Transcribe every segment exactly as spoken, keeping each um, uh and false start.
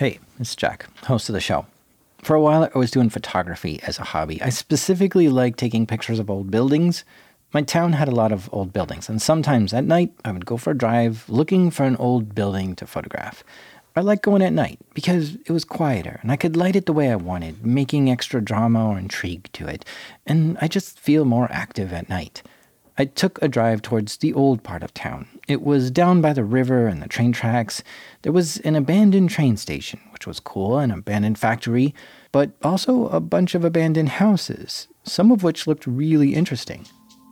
Hey, it's Jack, host of the show. For a while, I was doing photography as a hobby. I specifically like taking pictures of old buildings. My town had a lot of old buildings, and sometimes at night, I would go for a drive looking for an old building to photograph. I liked going at night because it was quieter, and I could light it the way I wanted, making extra drama or intrigue to it, and I just feel more active at night. I took a drive towards the old part of town. It was down by the river and the train tracks. There was an abandoned train station, which was cool, an abandoned factory, but also a bunch of abandoned houses, some of which looked really interesting.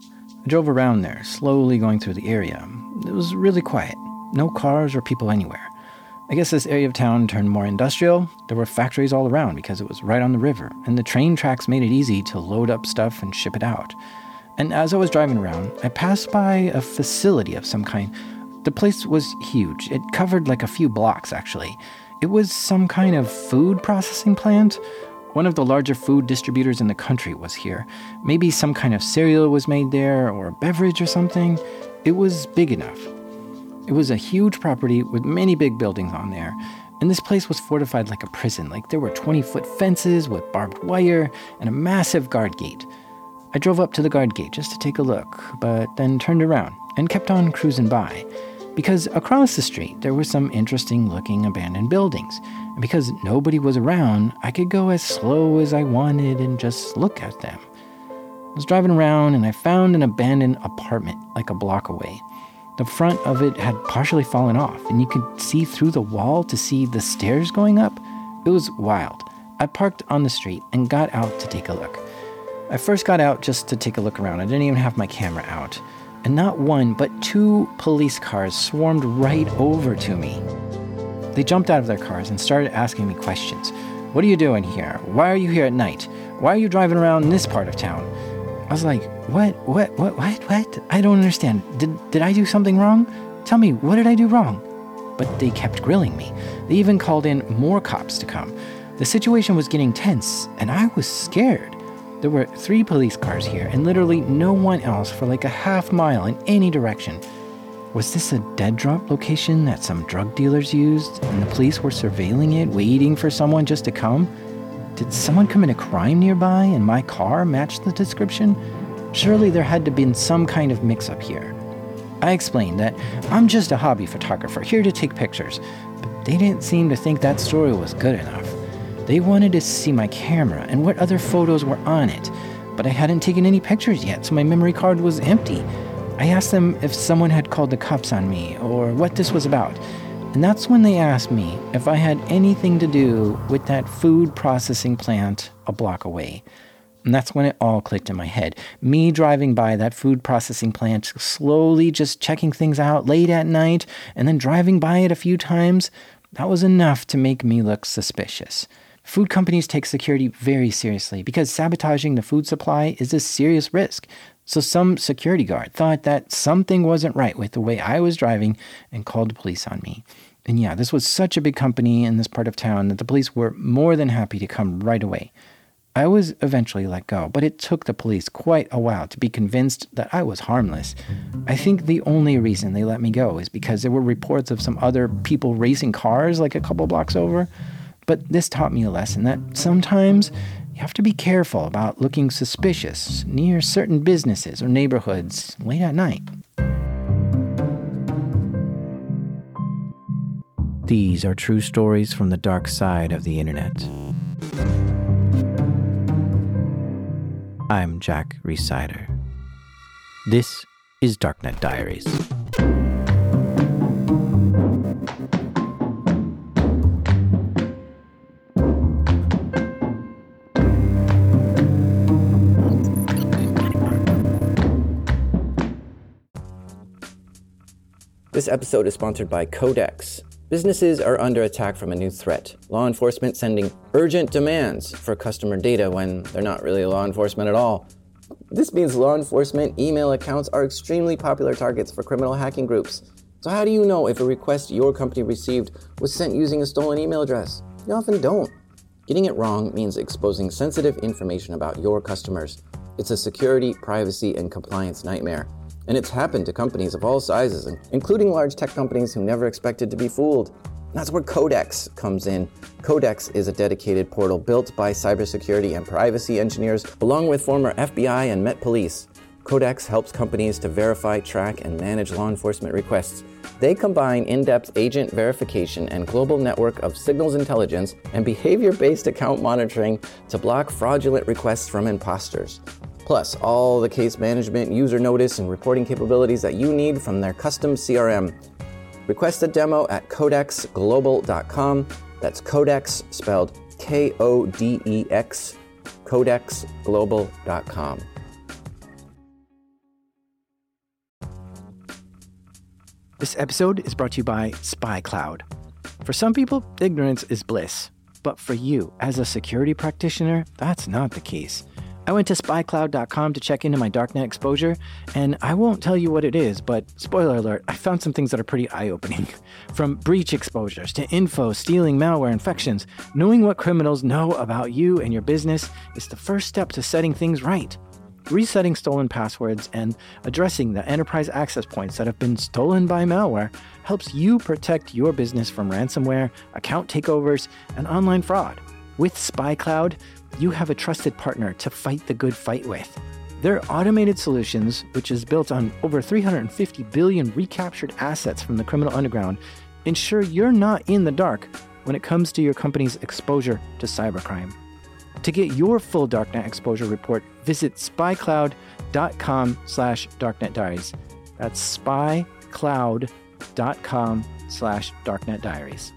I drove around there, slowly going through the area. It was really quiet. No cars or people anywhere. I guess this area of town turned more industrial. There were factories all around because it was right on the river, and the train tracks made it easy to load up stuff and ship it out. And as I was driving around, I passed by a facility of some kind. The place was huge. It covered like a few blocks, actually. It was some kind of food processing plant. One of the larger food distributors in the country was here. Maybe some kind of cereal was made there, or a beverage or something. It was big enough. It was a huge property with many big buildings on there. And this place was fortified like a prison. Like there were twenty-foot fences with barbed wire and a massive guard gate. I drove up to the guard gate just to take a look, but then turned around and kept on cruising by. Because across the street, there were some interesting-looking abandoned buildings. And because nobody was around, I could go as slow as I wanted and just look at them. I was driving around and I found an abandoned apartment like a block away. The front of it had partially fallen off, and you could see through the wall to see the stairs going up. It was wild. I parked on the street and got out to take a look. I first got out just to take a look around. I didn't even have my camera out. And not one, but two police cars swarmed right over to me. They jumped out of their cars and started asking me questions. What are you doing here? Why are you here at night? Why are you driving around in this part of town? I was like, what, what, what, what, what? I don't understand. Did, did I do something wrong? Tell me, what did I do wrong? But they kept grilling me. They even called in more cops to come. The situation was getting tense, and I was scared. There were three police cars here, and literally no one else for like a half mile in any direction. Was this a dead drop location that some drug dealers used, and the police were surveilling it, waiting for someone just to come? Did someone commit a crime nearby, and my car matched the description? Surely there had to have been some kind of mix-up here. I explained that I'm just a hobby photographer, here to take pictures, but they didn't seem to think that story was good enough. They wanted to see my camera and what other photos were on it, but I hadn't taken any pictures yet, so my memory card was empty. I asked them if someone had called the cops on me or what this was about, and that's when they asked me if I had anything to do with that food processing plant a block away. And that's when it all clicked in my head. Me driving by that food processing plant, slowly just checking things out late at night, and then driving by it a few times, that was enough to make me look suspicious. Food companies take security very seriously because sabotaging the food supply is a serious risk. So some security guard thought that something wasn't right with the way I was driving and called the police on me. And yeah, this was such a big company in this part of town that the police were more than happy to come right away. I was eventually let go, but it took the police quite a while to be convinced that I was harmless. I think the only reason they let me go is because there were reports of some other people racing cars like a couple blocks over. But this taught me a lesson that sometimes you have to be careful about looking suspicious near certain businesses or neighborhoods late at night. These are true stories from the dark side of the internet. I'm Jack Rhysider. This is Darknet Diaries. This episode is sponsored by Codex. Businesses are under attack from a new threat. Law enforcement sending urgent demands for customer data when they're not really law enforcement at all. This means law enforcement email accounts are extremely popular targets for criminal hacking groups. So how do you know if a request your company received was sent using a stolen email address? You often don't. Getting it wrong means exposing sensitive information about your customers. It's a security, privacy, and compliance nightmare. And it's happened to companies of all sizes, including large tech companies who never expected to be fooled. That's where Codex comes in. Codex is a dedicated portal built by cybersecurity and privacy engineers, along with former F B I and Met Police. Codex helps companies to verify, track, and manage law enforcement requests. They combine in-depth agent verification and global network of signals intelligence and behavior-based account monitoring to block fraudulent requests from imposters. Plus, all the case management, user notice, and reporting capabilities that you need from their custom C R M. Request a demo at codex global dot com. That's Codex, spelled K O D E X, codex global dot com. This episode is brought to you by SpyCloud. For some people, ignorance is bliss. But for you, as a security practitioner, that's not the case. I went to spy cloud dot com to check into my darknet exposure, and I won't tell you what it is, but spoiler alert, I found some things that are pretty eye-opening. From breach exposures to info, stealing, malware, infections, knowing what criminals know about you and your business is the first step to setting things right. Resetting stolen passwords and addressing the enterprise access points that have been stolen by malware helps you protect your business from ransomware, account takeovers, and online fraud. With SpyCloud, you have a trusted partner to fight the good fight with. Their automated solutions, which is built on over three hundred fifty billion recaptured assets from the criminal underground, ensure you're not in the dark when it comes to your company's exposure to cybercrime. To get your full darknet exposure report, visit spy cloud dot com slash darknet diaries. That's spy cloud dot com slash darknet diaries.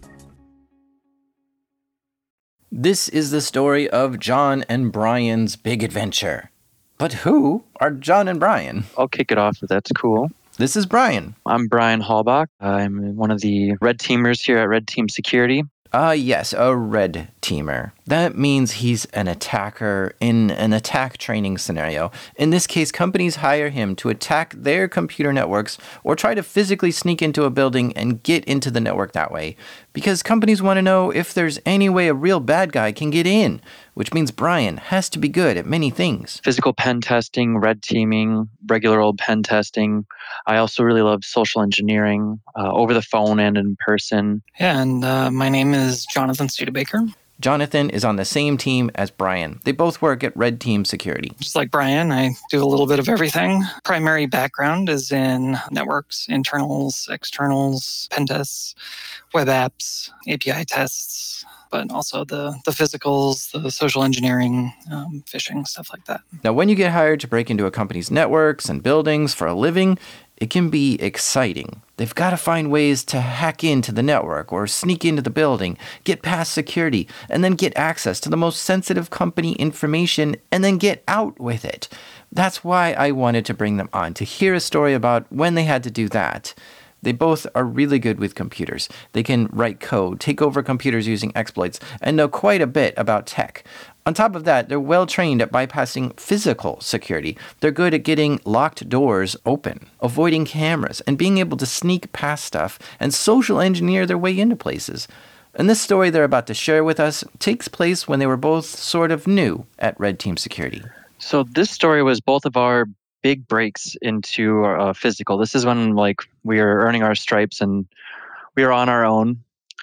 This is the story of John and Brian's big adventure. But who are John and Brian? I'll kick it off if that's cool. This is Brian. I'm Brian Hallbach. I'm one of the red teamers here at Red Team Security. Ah, uh, yes, a red teamer. That means he's an attacker in an attack training scenario. In this case, companies hire him to attack their computer networks or try to physically sneak into a building and get into the network that way. Because companies want to know if there's any way a real bad guy can get in, which means Brian has to be good at many things. Physical pen testing, red teaming, regular old pen testing. I also really love social engineering, uh, over the phone and in person. Yeah, and uh, my name is Jonathan Studebaker. Jonathan is on the same team as Brian. They both work at Red Team Security. Just like Brian, I do a little bit of everything. Primary background is in networks, internals, externals, pen tests, web apps, A P I tests, but also the, the physicals, the social engineering, um, phishing, stuff like that. Now, when you get hired to break into a company's networks and buildings for a living, it can be exciting. They've got to find ways to hack into the network or sneak into the building, get past security, and then get access to the most sensitive company information and then get out with it. That's why I wanted to bring them on, to hear a story about when they had to do that. They both are really good with computers. They can write code, take over computers using exploits, and know quite a bit about tech. On top of that, they're well trained at bypassing physical security. They're good at getting locked doors open, avoiding cameras, and being able to sneak past stuff and social engineer their way into places. And this story they're about to share with us takes place when they were both sort of new at Red Team Security. So this story was both of our big breaks into uh, physical. This is when like we were earning our stripes and we were on our own.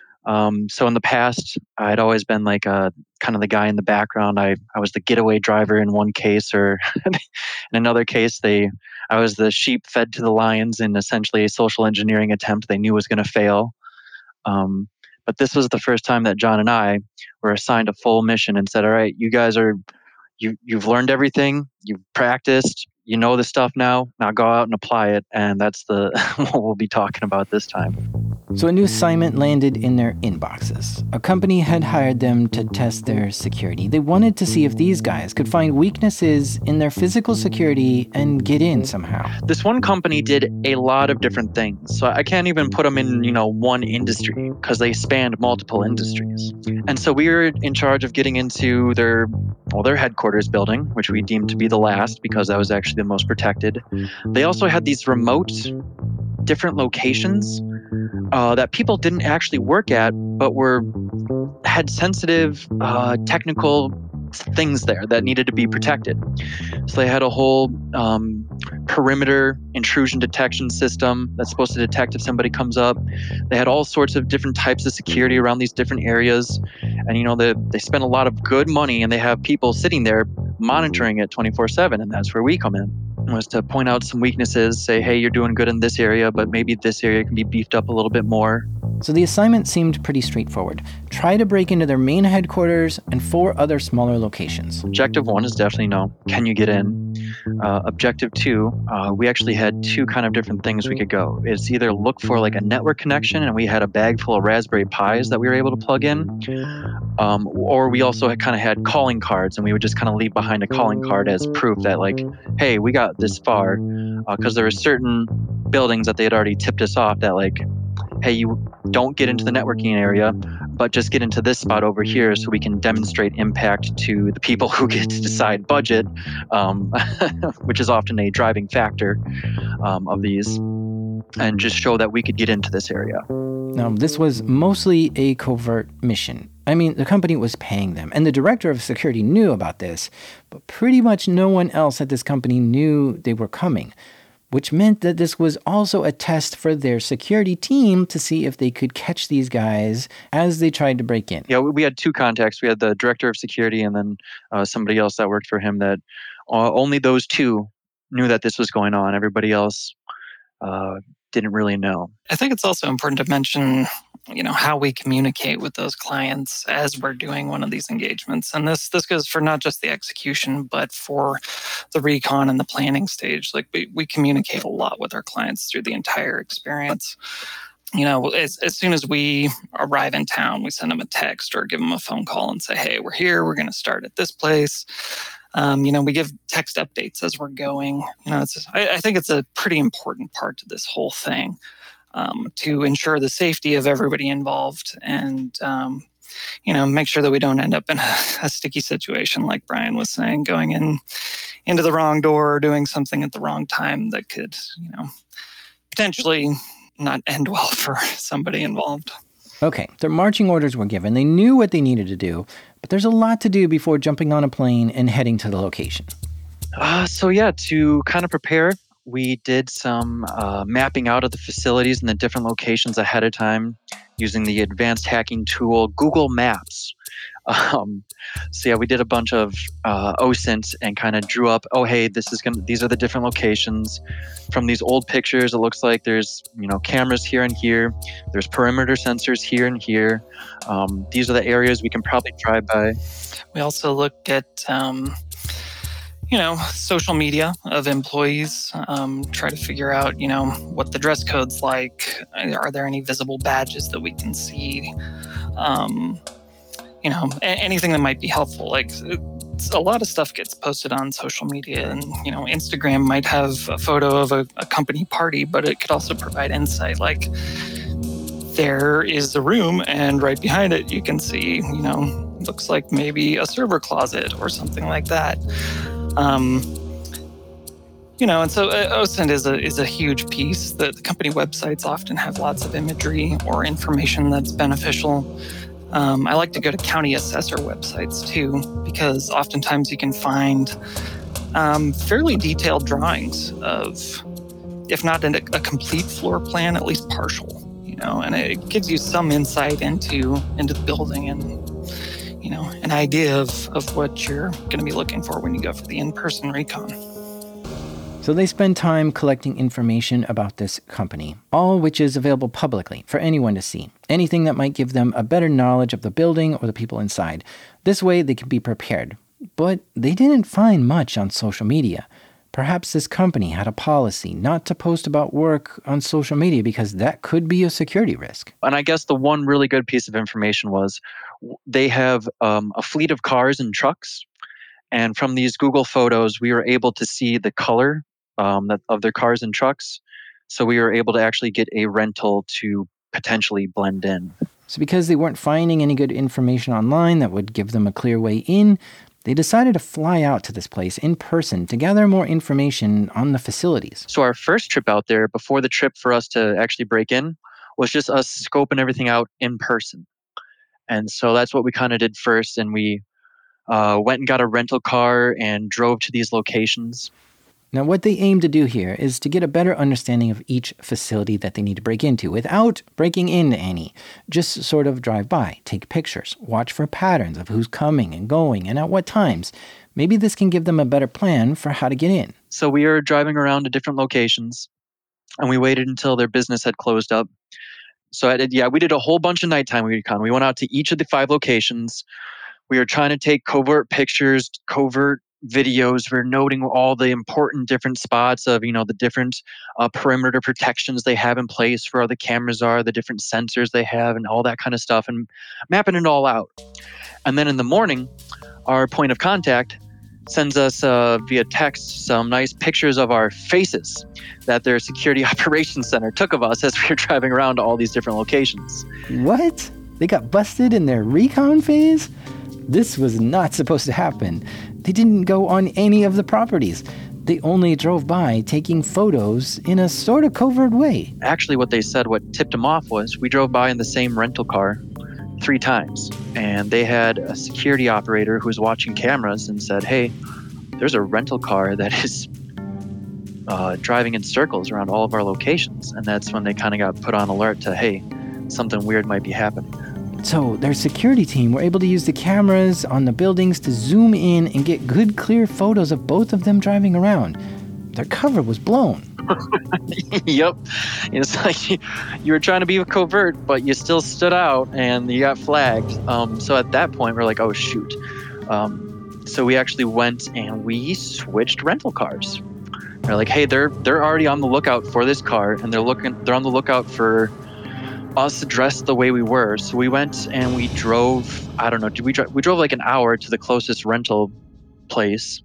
Um, so in the past, I'd always been like a kind of the guy in the background. I, I was the getaway driver in one case, or in another case, they I was the sheep fed to the lions in essentially a social engineering attempt they knew was going to fail. Um, but this was the first time that John and I were assigned a full mission and said, "All right, you guys are you you've learned everything, you've practiced, you know the stuff now. Now go out and apply it." And that's the what we'll be talking about this time. So a new assignment landed in their inboxes. A company had hired them to test their security. They wanted to see if these guys could find weaknesses in their physical security and get in somehow. This one company did a lot of different things. So I can't even put them in, you know, one industry because they spanned multiple industries. And so we were in charge of getting into their, well, their headquarters building, which we deemed to be the last because that was actually the most protected. They also had these remote different locations uh, that people didn't actually work at, but were had sensitive uh, technical things there that needed to be protected. So they had a whole um, perimeter intrusion detection system that's supposed to detect if somebody comes up. They had all sorts of different types of security around these different areas. And, you know, they, they spend a lot of good money and they have people sitting there monitoring it twenty-four seven. And that's where we come in, was to point out some weaknesses, say, hey, you're doing good in this area, but maybe this area can be beefed up a little bit more. So the assignment seemed pretty straightforward. Try to break into their main headquarters and four other smaller locations. Objective one is definitely no. Can you get in? Uh, objective two, uh, we actually had two kind of different things we could go. It's either look for like a network connection, and we had a bag full of Raspberry Pis that we were able to plug in. Um, or we also had kind of had calling cards, and we would just kind of leave behind a calling card as proof that like, hey, we got this far. Because uh, there were certain buildings that they had already tipped us off that like, hey, you don't get into the networking area, but just get into this spot over here so we can demonstrate impact to the people who get to decide budget, um, which is often a driving factor um, of these, and just show that we could get into this area. Now, this was mostly a covert mission. I mean, the company was paying them, and the director of security knew about this, but pretty much no one else at this company knew they were coming, which meant that this was also a test for their security team to see if they could catch these guys as they tried to break in. Yeah, we had two contacts. We had the director of security and then uh, somebody else that worked for him that uh, only those two knew that this was going on. Everybody else uh, didn't really know. I think it's also important to mention, you know, how we communicate with those clients as we're doing one of these engagements. And this this goes for not just the execution, but for the recon and the planning stage. Like we, we communicate a lot with our clients through the entire experience. You know, as, as soon as we arrive in town, we send them a text or give them a phone call and say, hey, we're here. We're going to start at this place. Um, you know, we give text updates as we're going. You know, it's I, I think it's a pretty important part to this whole thing. Um, to ensure the safety of everybody involved and, um, you know, make sure that we don't end up in a, a sticky situation like Brian was saying, going in into the wrong door or doing something at the wrong time that could, you know, potentially not end well for somebody involved. Okay, their marching orders were given. They knew what they needed to do, but there's a lot to do before jumping on a plane and heading to the location. Uh, so yeah, to kind of prepare, we did some uh, mapping out of the facilities and the different locations ahead of time using the advanced hacking tool Google Maps. Um, so yeah, we did a bunch of uh, O S I N T and kind of drew up, oh, hey, this is gonna, these are the different locations. From these old pictures, it looks like there's, you know, cameras here and here. There's perimeter sensors here and here. Um, these are the areas we can probably drive by. We also looked at, um, you know, social media of employees, um, try to figure out, you know, what the dress code's like. Are there any visible badges that we can see? Um, you know, a- anything that might be helpful. Like it's, a lot of stuff gets posted on social media, and, you know, Instagram might have a photo of a, a company party, but it could also provide insight. Like there is the room, and right behind it, you can see, you know, looks like maybe a server closet or something like that. Um, you know, and so uh, O S I N T is a is a huge piece. The, the company websites often have lots of imagery or information that's beneficial. Um, I like to go to county assessor websites too, because oftentimes you can find um, fairly detailed drawings of, if not a, a complete floor plan, at least partial. You know, and it gives you some insight into into the building and, you know, an idea of, of what you're going to be looking for when you go for the in-person recon. So they spend time collecting information about this company, all which is available publicly for anyone to see. Anything that might give them a better knowledge of the building or the people inside. This way they can be prepared. But they didn't find much on social media. Perhaps this company had a policy not to post about work on social media because that could be a security risk. And I guess the one really good piece of information was they have um, a fleet of cars and trucks. And from these Google photos, we were able to see the color um, that, of their cars and trucks. So we were able to actually get a rental to potentially blend in. So because they weren't finding any good information online that would give them a clear way in, they decided to fly out to this place in person to gather more information on the facilities. So our first trip out there, before the trip for us to actually break in, was just us scoping everything out in person. And so that's what we kind of did first. And we uh, went and got a rental car and drove to these locations. Now, what they aim to do here is to get a better understanding of each facility that they need to break into without breaking into any. Just sort of drive by, take pictures, watch for patterns of who's coming and going and at what times. Maybe this can give them a better plan for how to get in. So we were driving around to different locations, and we waited until their business had closed up. So I did, yeah, we did a whole bunch of nighttime recon. We went out to each of the five locations. We were trying to take covert pictures, covert videos. We're noting all the important different spots of, you know, the different uh, perimeter protections they have in place, where the cameras are, the different sensors they have, and all that kind of stuff, and mapping it all out. And then in the morning, our point of contact sends us uh, via text some nice pictures of our faces that their security operations center took of us as we were driving around to all these different locations. What? They got busted in their recon phase? This was not supposed to happen. They didn't go on any of the properties. They only drove by taking photos in a sort of covert way. Actually, what they said, what tipped them off was we drove by in the same rental car three times, and they had a security operator who was watching cameras and said, hey, there's a rental car that is uh, driving in circles around all of our locations. And that's when they kind of got put on alert to, hey, something weird might be happening. So their security team were able to use the cameras on the buildings to zoom in and get good, clear photos of both of them driving around. Their cover was blown. Yep. It's like you, you were trying to be covert, but you still stood out and you got flagged. Um, so at that point, we're like, oh, shoot. Um, so we actually went and we switched rental cars. They're like, hey, they're they're already on the lookout for this car, and they're looking they're on the lookout for us dressed the way we were. So we went and we drove, I don't know, did we drive? We drove like an hour to the closest rental place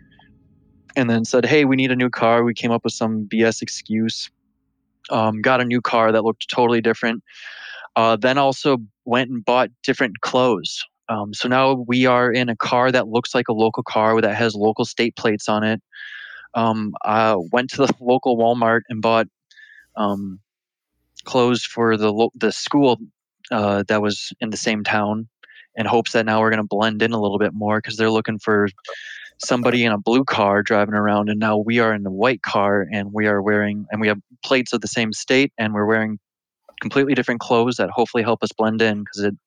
and then said, hey, we need a new car. We came up with some B S excuse, um, got a new car that looked totally different. Uh, then also went and bought different clothes. Um, so now we are in a car that looks like a local car that has local state plates on it. Um, I went to the local Walmart and bought um, clothes for the lo- the school uh, that was in the same town, in hopes that now we're going to blend in a little bit more, because they're looking for somebody in a blue car driving around, and now we are in a white car, and we are wearing, and we have plates of the same state, and we're wearing completely different clothes that hopefully help us blend in, because it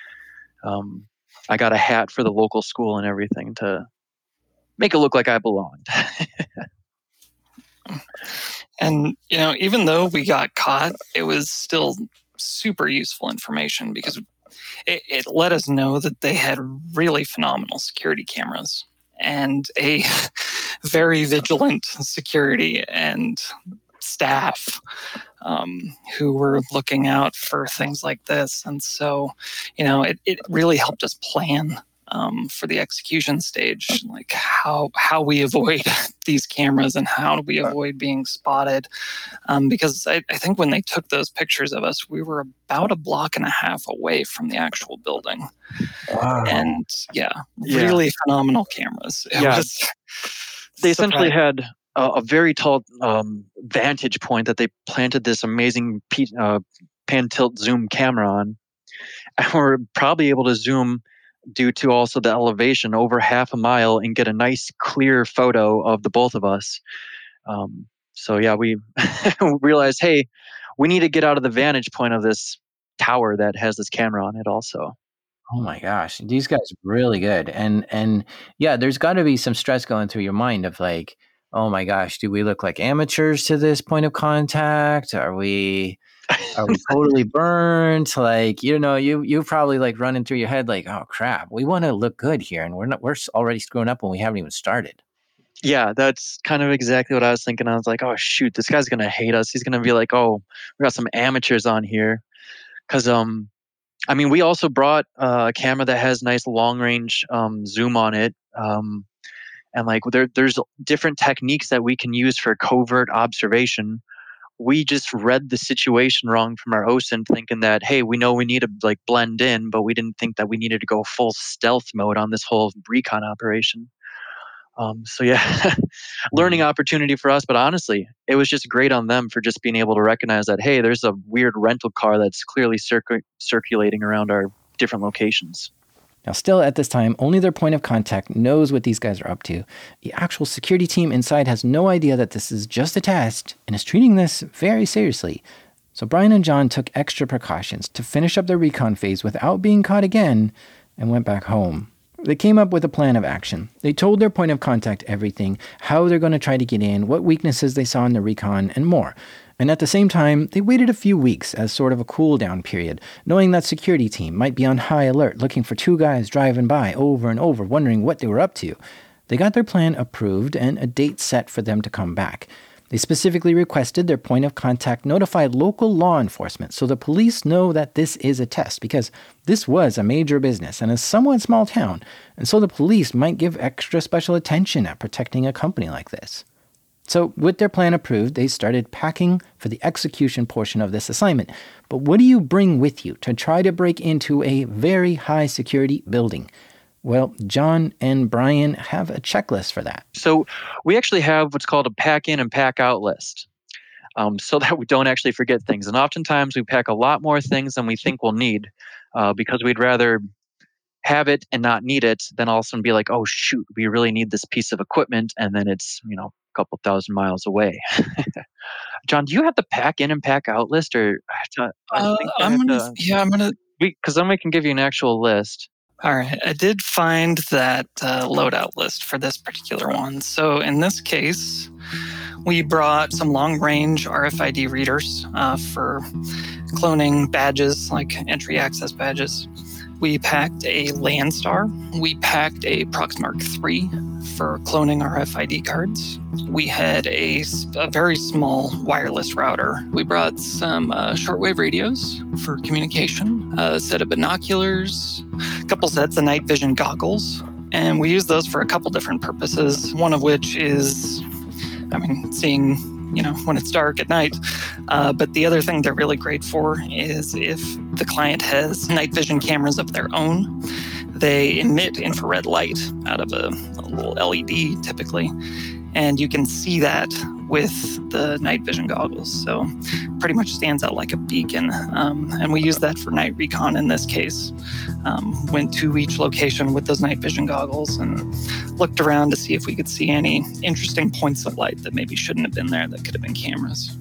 um, I got a hat for the local school and everything to make it look like I belonged. And, you know, even though we got caught, it was still super useful information, because it, it let us know that they had really phenomenal security cameras and a very vigilant security and staff um, who were looking out for things like this. And so, you know, it, it really helped us plan Um, for the execution stage, like how how we avoid these cameras and how do we avoid being spotted. Um, because I, I think when they took those pictures of us, we were about a block and a half away from the actual building. Wow. And yeah, Yeah. really phenomenal cameras. It Yeah. was They essentially surprising. had a, a very tall um, vantage point that they planted this amazing P, uh, pan tilt zoom camera on, and we're probably able to zoom due to also the elevation over half a mile and get a nice clear photo of the both of us. Um, so yeah, we realized, hey, we need to get out of the vantage point of this tower that has this camera on it also. Oh my gosh, these guys are really good. And and yeah, there's got to be some stress going through your mind of like, oh my gosh, do we look like amateurs to this point of contact? Are we are we totally burnt? Like, you know, you you probably like running through your head like, oh crap, we want to look good here, and we're not we're already screwing up when we haven't even started. Yeah, that's kind of exactly what I was thinking. I was like, oh shoot, this guy's gonna hate us. He's gonna be like, oh, we got some amateurs on here. Cause um I mean, we also brought uh, a camera that has nice long range um, zoom on it. Um, and like there there's different techniques that we can use for covert observation. We just read the situation wrong from our O S I N, thinking that, hey, we know we need to like blend in, but we didn't think that we needed to go full stealth mode on this whole recon operation. Um, so yeah, learning opportunity for us, but honestly, it was just great on them for just being able to recognize that, hey, there's a weird rental car that's clearly circu- circulating around our different locations. Now, still at this time, only their point of contact knows what these guys are up to. The actual security team inside has no idea that this is just a test and is treating this very seriously. So Brian and John took extra precautions to finish up their recon phase without being caught again and went back home. They came up with a plan of action. They told their point of contact everything, how they're going to try to get in, what weaknesses they saw in the recon, and more. And at the same time, they waited a few weeks as sort of a cool-down period, knowing that security team might be on high alert, looking for two guys driving by over and over, wondering what they were up to. They got their plan approved and a date set for them to come back. They specifically requested their point of contact notify local law enforcement so the police know that this is a test, because this was a major business and a somewhat small town, and so the police might give extra special attention at protecting a company like this. So with their plan approved, they started packing for the execution portion of this assignment. But what do you bring with you to try to break into a very high security building? Well, John and Brian have a checklist for that. So we actually have what's called a pack in and pack out list, um, so that we don't actually forget things. And oftentimes we pack a lot more things than we think we'll need, uh, because we'd rather have it and not need it than all of a sudden be like, oh, shoot, we really need this piece of equipment. And then it's, you know, a couple thousand miles away. John, do you have the pack in and pack out list, or I Uh, think I I'm have gonna, to, yeah, I'm gonna. because then we can give you an actual list. All right, I did find that uh, loadout list for this particular one. So in this case, we brought some long-range R F I D readers uh, for cloning badges, like entry access badges. We packed a Landstar. We packed a Proxmark three for cloning R F I D cards. We had a, a very small wireless router. We brought some uh, shortwave radios for communication, a set of binoculars, a couple sets of night vision goggles, and we use those for a couple different purposes, one of which is, I mean, seeing, you know, when it's dark at night. Uh, but the other thing they're really great for is if the client has night vision cameras of their own, they emit infrared light out of a, a little L E D typically, and you can see that with the night vision goggles. So pretty much stands out like a beacon. Um, and we use that for night recon in this case. Um, went to each location with those night vision goggles and looked around to see if we could see any interesting points of light that maybe shouldn't have been there, that could have been cameras.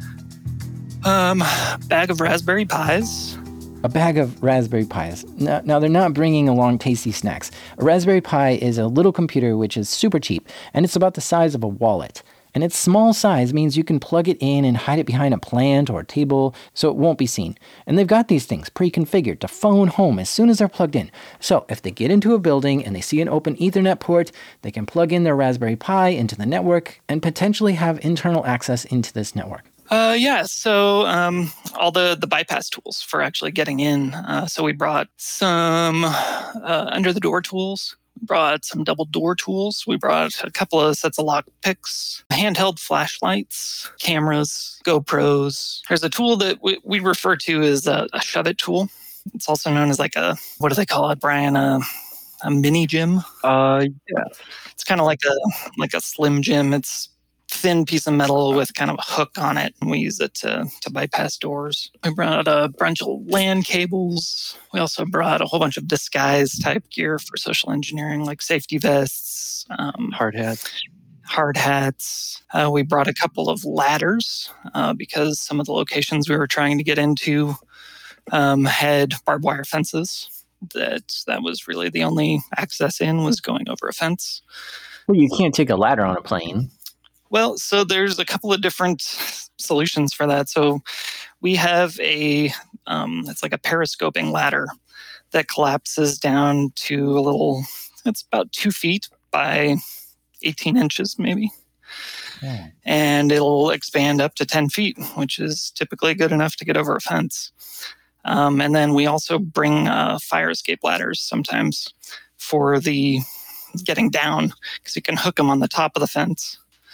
Um, bag of Raspberry Pis. A bag of Raspberry Pis. Now, now, they're not bringing along tasty snacks. A Raspberry Pi is a little computer which is super cheap, and it's about the size of a wallet. And its small size means you can plug it in and hide it behind a plant or a table so it won't be seen. And they've got these things pre-configured to phone home as soon as they're plugged in. So if they get into a building and they see an open Ethernet port, they can plug in their Raspberry Pi into the network and potentially have internal access into this network. Uh, yeah, so um, all the, the bypass tools for actually getting in. Uh, so we brought some uh, under-the-door tools. We brought some double door tools. We brought a couple of sets of lock picks, handheld flashlights, cameras, GoPros. There's a tool that we, we refer to as a, a shove-it tool. It's also known as like a, what do they call it, Brian? A, a mini gym? Uh, yeah. It's kind of like a like a slim gym. It's thin piece of metal with kind of a hook on it, and we use it to, to bypass doors. We brought a bunch of LAN cables. We also brought a whole bunch of disguise type gear for social engineering, like safety vests, um, Hard hats. hard hats. Uh, we brought a couple of ladders uh, because some of the locations we were trying to get into um, had barbed wire fences. That that was really the only access in, was going over a fence. Well, you can't take a ladder on a plane. Well, so there's a couple of different solutions for that. So we have a, um, it's like a periscoping ladder that collapses down to a little, it's about two feet by eighteen inches maybe. Yeah. And it'll expand up to ten feet, which is typically good enough to get over a fence. Um, and then we also bring uh, fire escape ladders sometimes for the getting down, because you can hook them on the top of the fence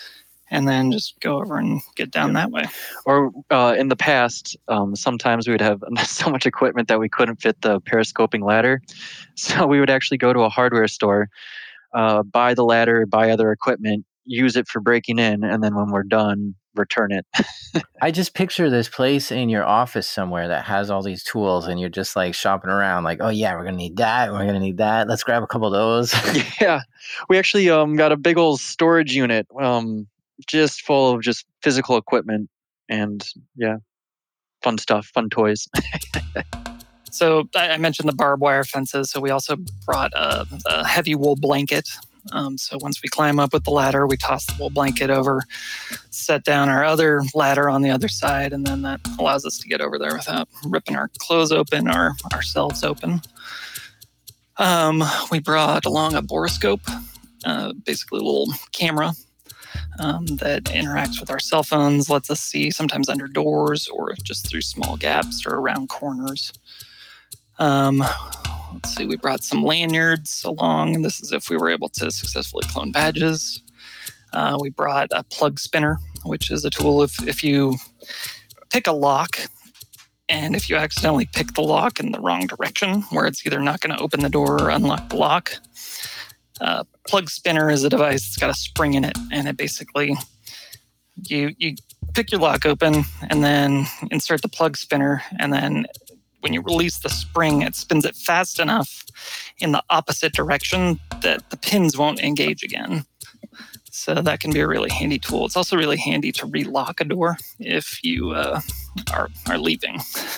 and then just go over and get down yeah. that way. Or uh, in the past, um, sometimes we would have so much equipment that we couldn't fit the periscoping ladder. So we would actually go to a hardware store, uh, buy the ladder, buy other equipment, use it for breaking in, and then when we're done, return it. I just picture this place in your office somewhere that has all these tools, and you're just like shopping around like, oh yeah, we're going to need that. We're going to need that. Let's grab a couple of those. Yeah. We actually um, got a big old storage unit um, just full of just physical equipment and yeah, fun stuff, fun toys. So I mentioned the barbed wire fences. So we also brought a, a heavy wool blanket. Um, so once we climb up with the ladder, we toss the wool blanket over, set down our other ladder on the other side, and then that allows us to get over there without ripping our clothes open or ourselves open. Um, we brought along a borescope, uh, basically a little camera um, that interacts with our cell phones, lets us see sometimes under doors or just through small gaps or around corners. Um, let's see, we brought some lanyards along. This is if we were able to successfully clone badges. Uh, we brought a plug spinner, which is a tool if, if you pick a lock and if you accidentally pick the lock in the wrong direction, where it's either not going to open the door or unlock the lock. Uh, plug spinner is a device that's got a spring in it, and it basically, you you pick your lock open and then insert the plug spinner, and then when you release the spring, it spins it fast enough in the opposite direction that the pins won't engage again. So that can be a really handy tool. It's also really handy to relock a door if you uh, are, are leaving.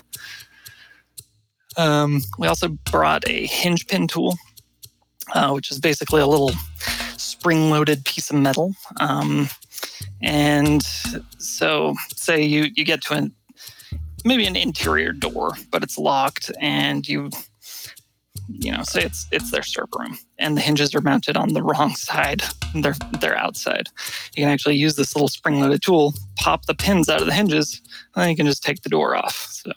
Um, we also brought a hinge pin tool, uh, which is basically a little spring-loaded piece of metal. Um, and so say you, you get to an maybe an interior door, but it's locked, and you, you know, say it's it's their server room, and the hinges are mounted on the wrong side. They're they're outside. You can actually use this little spring-loaded tool, pop the pins out of the hinges, and then you can just take the door off. So,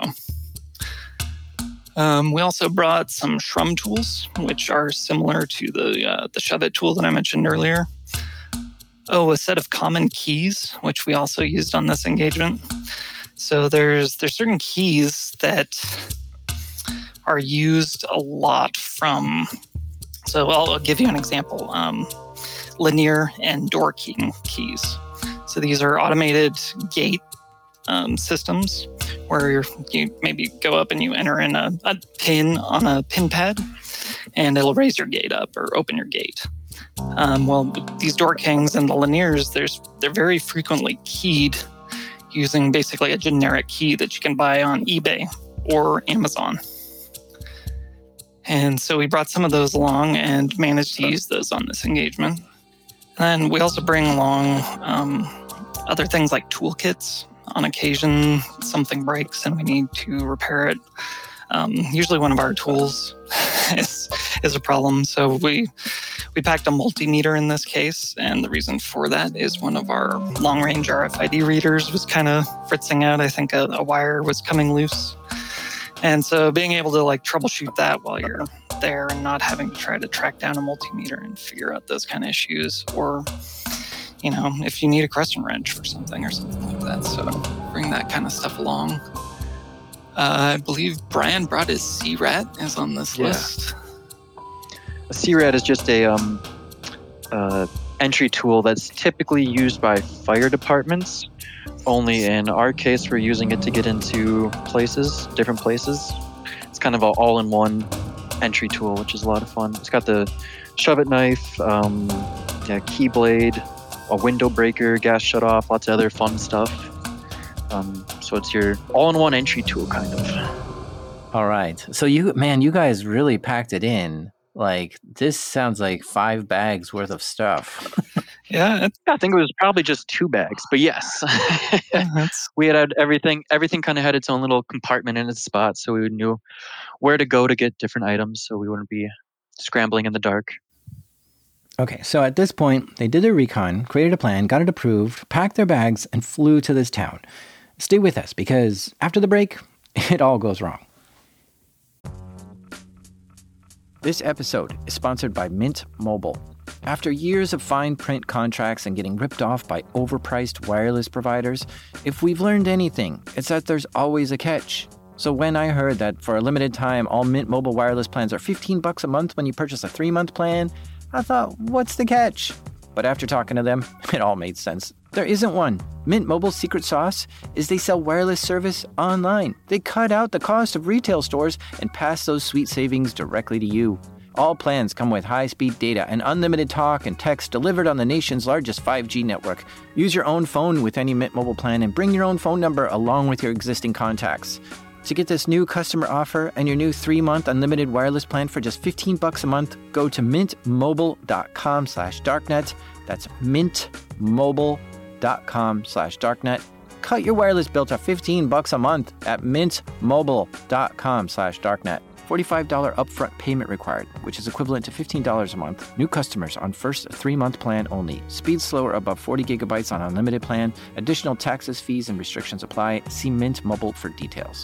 um, we also brought some shrum tools, which are similar to the uh, the shove it tool that I mentioned earlier. Oh, a set of common keys, which we also used on this engagement. So there's there's certain keys that are used a lot from, so I'll, I'll give you an example, um, linear and door key keys. So these are automated gate um, systems where you maybe go up and you enter in a, a pin on a pin pad, and it'll raise your gate up or open your gate. Um, well, these door kings and the linears, there's they're very frequently keyed using basically a generic key that you can buy on eBay or Amazon. And so we brought some of those along and managed to use those on this engagement. And then we also bring along um, other things like toolkits. On occasion, something breaks and we need to repair it. Um, usually one of our tools is, is a problem. So we we packed a multimeter in this case, and the reason for that is one of our long-range R F I D readers was kind of fritzing out. I think a, a wire was coming loose. And so being able to like troubleshoot that while you're there and not having to try to track down a multimeter and figure out those kind of issues, or, you know, if you need a crescent wrench for something or something like that. So bring that kind of stuff along. Uh, I believe Brian brought his C RAT is on this Yeah. list. A C RAT is just a um, uh, entry tool that's typically used by fire departments. Only in our case, we're using it to get into places, different places. It's kind of an all-in-one entry tool, which is a lot of fun. It's got the shove-it knife, um, yeah, keyblade, a window breaker, gas shutoff, lots of other fun stuff. Um, so it's your all-in-one entry tool, kind of. All right. So you, man, you guys really packed it in. Like, this sounds like five bags worth of stuff. Yeah, it's, I think it was probably just two bags, but yes. it's We had, had everything, everything kind of had its own little compartment in its spot, so we knew where to go to get different items, so we wouldn't be scrambling in the dark. Okay, so at this point, they did their recon, created a plan, got it approved, packed their bags, and flew to this town. Stay with us, because after the break, it all goes wrong. This episode is sponsored by Mint Mobile. After years of fine print contracts and getting ripped off by overpriced wireless providers, if we've learned anything, it's that there's always a catch. So when I heard that for a limited time, all Mint Mobile wireless plans are fifteen bucks a month when you purchase a three-month plan, I thought, what's the catch? But after talking to them, it all made sense. There isn't one. Mint Mobile's secret sauce is they sell wireless service online. They cut out the cost of retail stores and pass those sweet savings directly to you. All plans come with high-speed data and unlimited talk and text delivered on the nation's largest five G network. Use your own phone with any Mint Mobile plan and bring your own phone number along with your existing contacts. To get this new customer offer and your new three-month unlimited wireless plan for just fifteen bucks a month, go to mintmobile.com slash darknet. That's mintmobile.com slash darknet. Cut your wireless bill to fifteen bucks a month at mintmobile.com slash darknet. forty-five dollars upfront payment required, which is equivalent to fifteen dollars a month. New customers on first three-month plan only. Speed slower above forty gigabytes on unlimited plan. Additional taxes, fees, and restrictions apply. See Mint Mobile for details.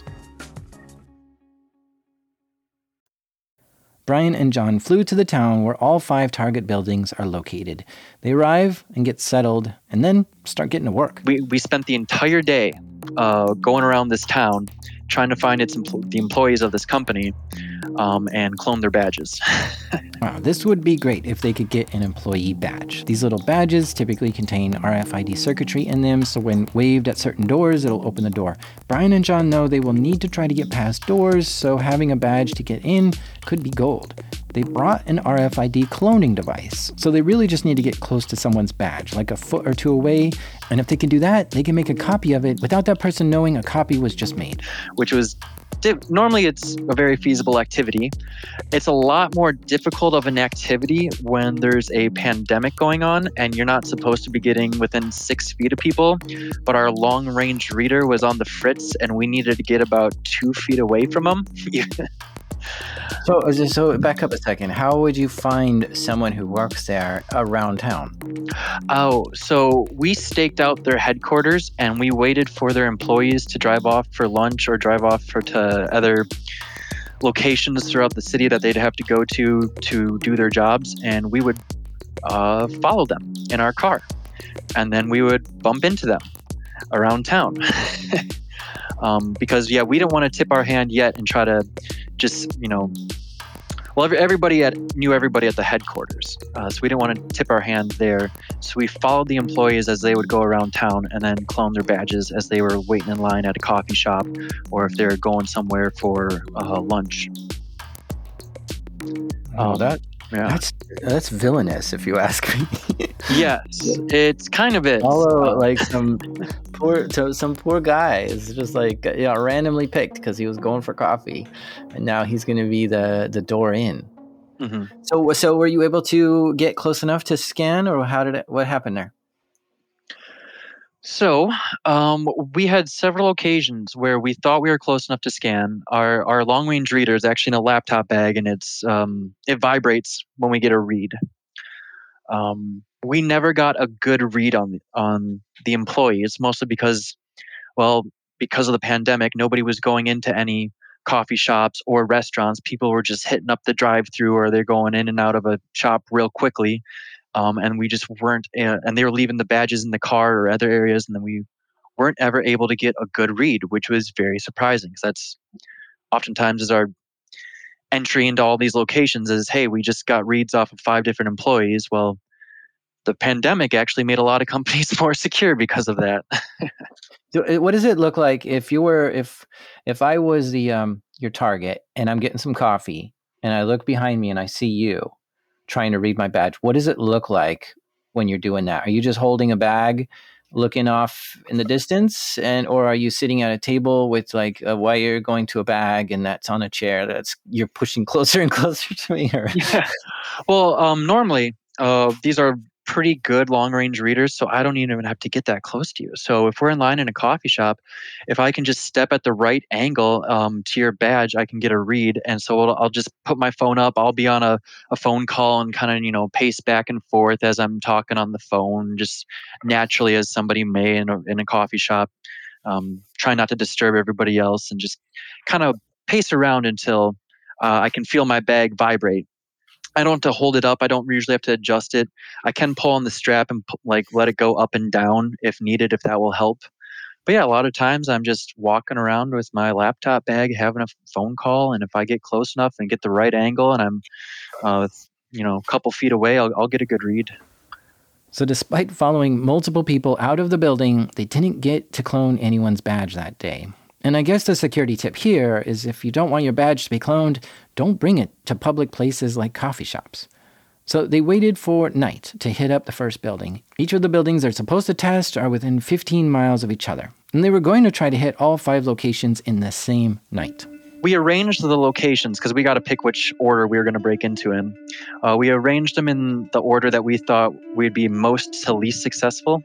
Brian and John flew to the town where all five target buildings are located. They arrive and get settled, and then start getting to work. We we spent the entire day uh, going around this town, trying to find its empl- the employees of this company um, and clone their badges. Wow, this would be great if they could get an employee badge. These little badges typically contain R F I D circuitry in them, so when waved at certain doors, it'll open the door. Brian and John know they will need to try to get past doors, so having a badge to get in could be gold. They brought an R F I D cloning device, so they really just need to get close to someone's badge, like a foot or two away, and if they can do that, they can make a copy of it without that person knowing a copy was just made. Which was, normally it's a very feasible activity. It's a lot more difficult of an activity when there's a pandemic going on and you're not supposed to be getting within six feet of people, but our long-range reader was on the fritz and we needed to get about two feet away from them. So, so back up a second. How would you find someone who works there around town? Oh, so we staked out their headquarters and we waited for their employees to drive off for lunch or drive off for to other locations throughout the city that they'd have to go to to do their jobs, and we would uh, follow them in our car, and then we would bump into them around town. um, because yeah, we didn't want to tip our hand yet and try to just, you know, well, every, everybody at, knew everybody at the headquarters, uh, so we didn't want to tip our hand there. So we followed the employees as they would go around town and then clone their badges as they were waiting in line at a coffee shop or if they're going somewhere for uh, lunch. Oh, Um, that yeah. that's that's villainous, if you ask me. Yes, it's kind of it. Follow Uh, like some poor, to some poor guy is just like, you know, randomly picked because he was going for coffee, and now he's going to be the the door in. mhm. So, so were you able to get close enough to scan, or how did it? What happened there? So, um, we had several occasions where we thought we were close enough to scan. Our our long range reader is actually in a laptop bag, and it's um, it vibrates when we get a read. Um, we never got a good read on the, on the employees, mostly because, well, because of the pandemic, nobody was going into any coffee shops or restaurants. People were just hitting up the drive-through, or they're going in and out of a shop real quickly. Um, and we just weren't, uh, and they were leaving the badges in the car or other areas, and then we weren't ever able to get a good read, which was very surprising because that's oftentimes is our entry into all these locations is, hey, we just got reads off of five different employees. Well, the pandemic actually made a lot of companies more secure because of that. So, uh, what does it look like if you were if if I was the um your target and I'm getting some coffee and I look behind me and I see you trying to read my badge? What does it look like when you're doing that? Are you just holding a bag, looking off in the distance, and or are you sitting at a table with like a wire going to a bag and that's on a chair that's you're pushing closer and closer to me? Or Yeah. Well, um, normally uh, these are pretty good long range readers, so I don't even have to get that close to you. So if we're in line in a coffee shop, if I can just step at the right angle um, to your badge, I can get a read. And so I'll, I'll just put my phone up. I'll be on a, a phone call and kind of, you know, pace back and forth as I'm talking on the phone, just naturally as somebody may in a, in a coffee shop. Um, try not to disturb everybody else and just kind of pace around until uh, I can feel my bag vibrate. I don't have to hold it up. I don't usually have to adjust it. I can pull on the strap and pu- like let it go up and down if needed, if that will help. But yeah, a lot of times I'm just walking around with my laptop bag, having a phone call, and if I get close enough and get the right angle, and I'm, uh, you know, a couple feet away, I'll, I'll get a good read. So despite following multiple people out of the building, they didn't get to clone anyone's badge that day. And I guess the security tip here is if you don't want your badge to be cloned, don't bring it to public places like coffee shops. So they waited for night to hit up the first building. Each of the buildings they're supposed to test are within fifteen miles of each other. And they were going to try to hit all five locations in the same night. We arranged the locations because we got to pick which order we were going to break into in. Uh, we arranged them in the order that we thought we'd be most to least successful,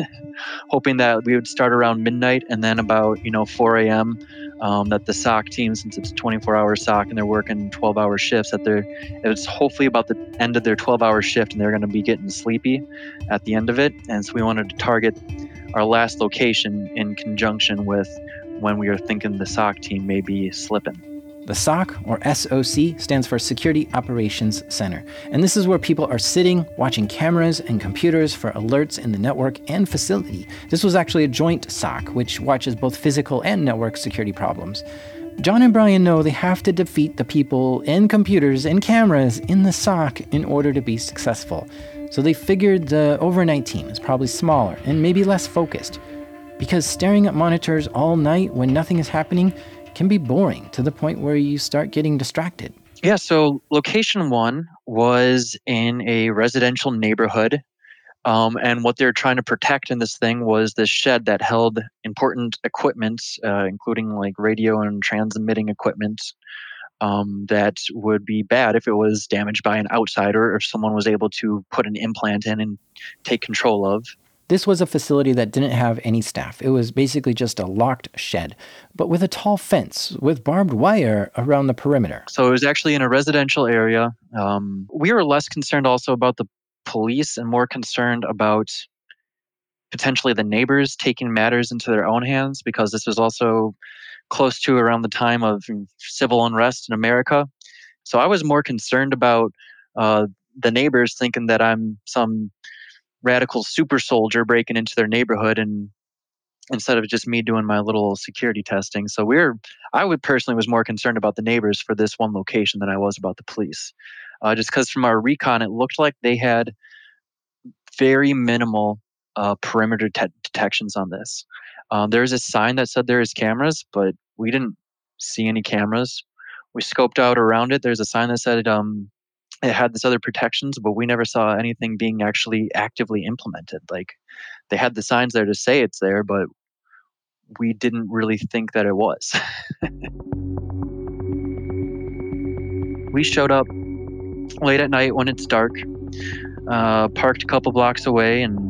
hoping that we would start around midnight and then about, you know, four a.m. Um, that the S O C team, since it's a twenty-four hour S O C and they're working twelve hour shifts, that they're, it's hopefully about the end of their twelve hour shift and they're going to be getting sleepy at the end of it. And so we wanted to target our last location in conjunction with when we were thinking the S O C team may be slipping. The S O C, or S O C, stands for Security Operations Center. And this is where people are sitting, watching cameras and computers for alerts in the network and facility. This was actually a joint S O C, which watches both physical and network security problems. John and Brian know they have to defeat the people and computers and cameras in the S O C in order to be successful. So they figured the overnight team is probably smaller and maybe less focused, because staring at monitors all night when nothing is happening can be boring to the point where you start getting distracted. Yeah, so location one was in a residential neighborhood. Um, and what they're trying to protect in this thing was this shed that held important equipment, uh, including like radio and transmitting equipment, um, that would be bad if it was damaged by an outsider or if someone was able to put an implant in and take control of. This was a facility that didn't have any staff. It was basically just a locked shed, but with a tall fence with barbed wire around the perimeter. So it was actually in a residential area. Um, we were less concerned also about the police and more concerned about potentially the neighbors taking matters into their own hands, because this was also close to around the time of civil unrest in America. So I was more concerned about uh, the neighbors thinking that I'm some radical super soldier breaking into their neighborhood, and instead of just me doing my little security testing. So we're, I would personally was more concerned about the neighbors for this one location than I was about the police. Uh, just because from our recon, it looked like they had very minimal uh, perimeter te- detections on this. Um, there's a sign that said there is cameras, but we didn't see any cameras. We scoped out around it. There's a sign that said um, it had this other protections, but we never saw anything being actually actively implemented. Like, they had the signs there to say it's there, but we didn't really think that it was. We showed up late at night when it's dark, uh, parked a couple blocks away and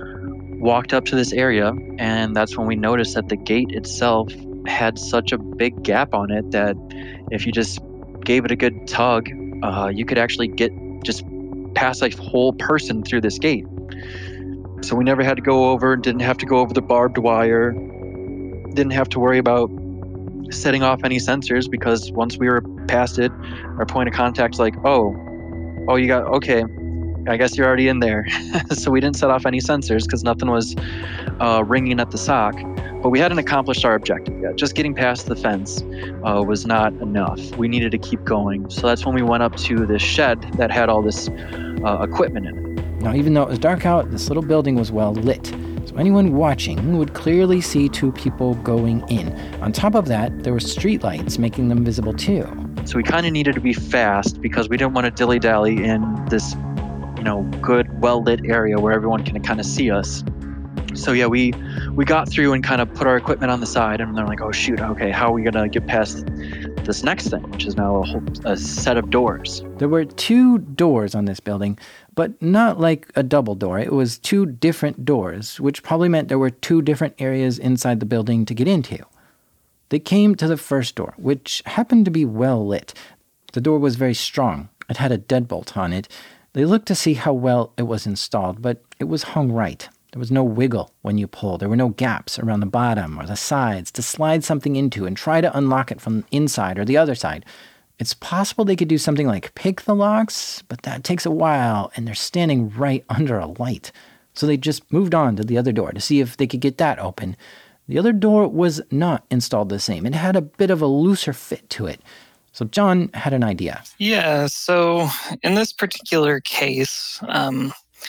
walked up to this area. And that's when we noticed that the gate itself had such a big gap on it that if you just gave it a good tug, uh, you could actually get just past a whole person through this gate. So we never had to go over, didn't have to go over the barbed wire, didn't have to worry about setting off any sensors, because once we were past it, our point of contact's like, oh, oh, you got, okay, I guess you're already in there. So we didn't set off any sensors because nothing was uh, ringing at the S O C. But we hadn't accomplished our objective yet. Just getting past the fence uh, was not enough. We needed to keep going. So that's when we went up to this shed that had all this uh, equipment in it. Now, even though it was dark out, this little building was well lit. So anyone watching would clearly see two people going in. On top of that, there were streetlights making them visible too. So we kind of needed to be fast because we didn't want to dilly-dally in this, you know, good, well-lit area where everyone can kind of see us. So yeah, we we got through and kind of put our equipment on the side, and they're like, oh shoot, okay, how are we gonna get past this next thing, which is now a whole a set of doors? There were two doors on this building, but not like a double door. It was two different doors, which probably meant there were two different areas inside the building to get into. They came to the first door, which happened to be well lit. The door was very strong. It had a deadbolt on it. They looked to see how well it was installed, but it was hung right. There was no wiggle when you pull. There were no gaps around the bottom or the sides to slide something into and try to unlock it from the inside or the other side. It's possible they could do something like pick the locks, but that takes a while, and they're standing right under a light. So they just moved on to the other door to see if they could get that open. The other door was not installed the same. It had a bit of a looser fit to it. So John had an idea. Yeah, so in this particular case, um,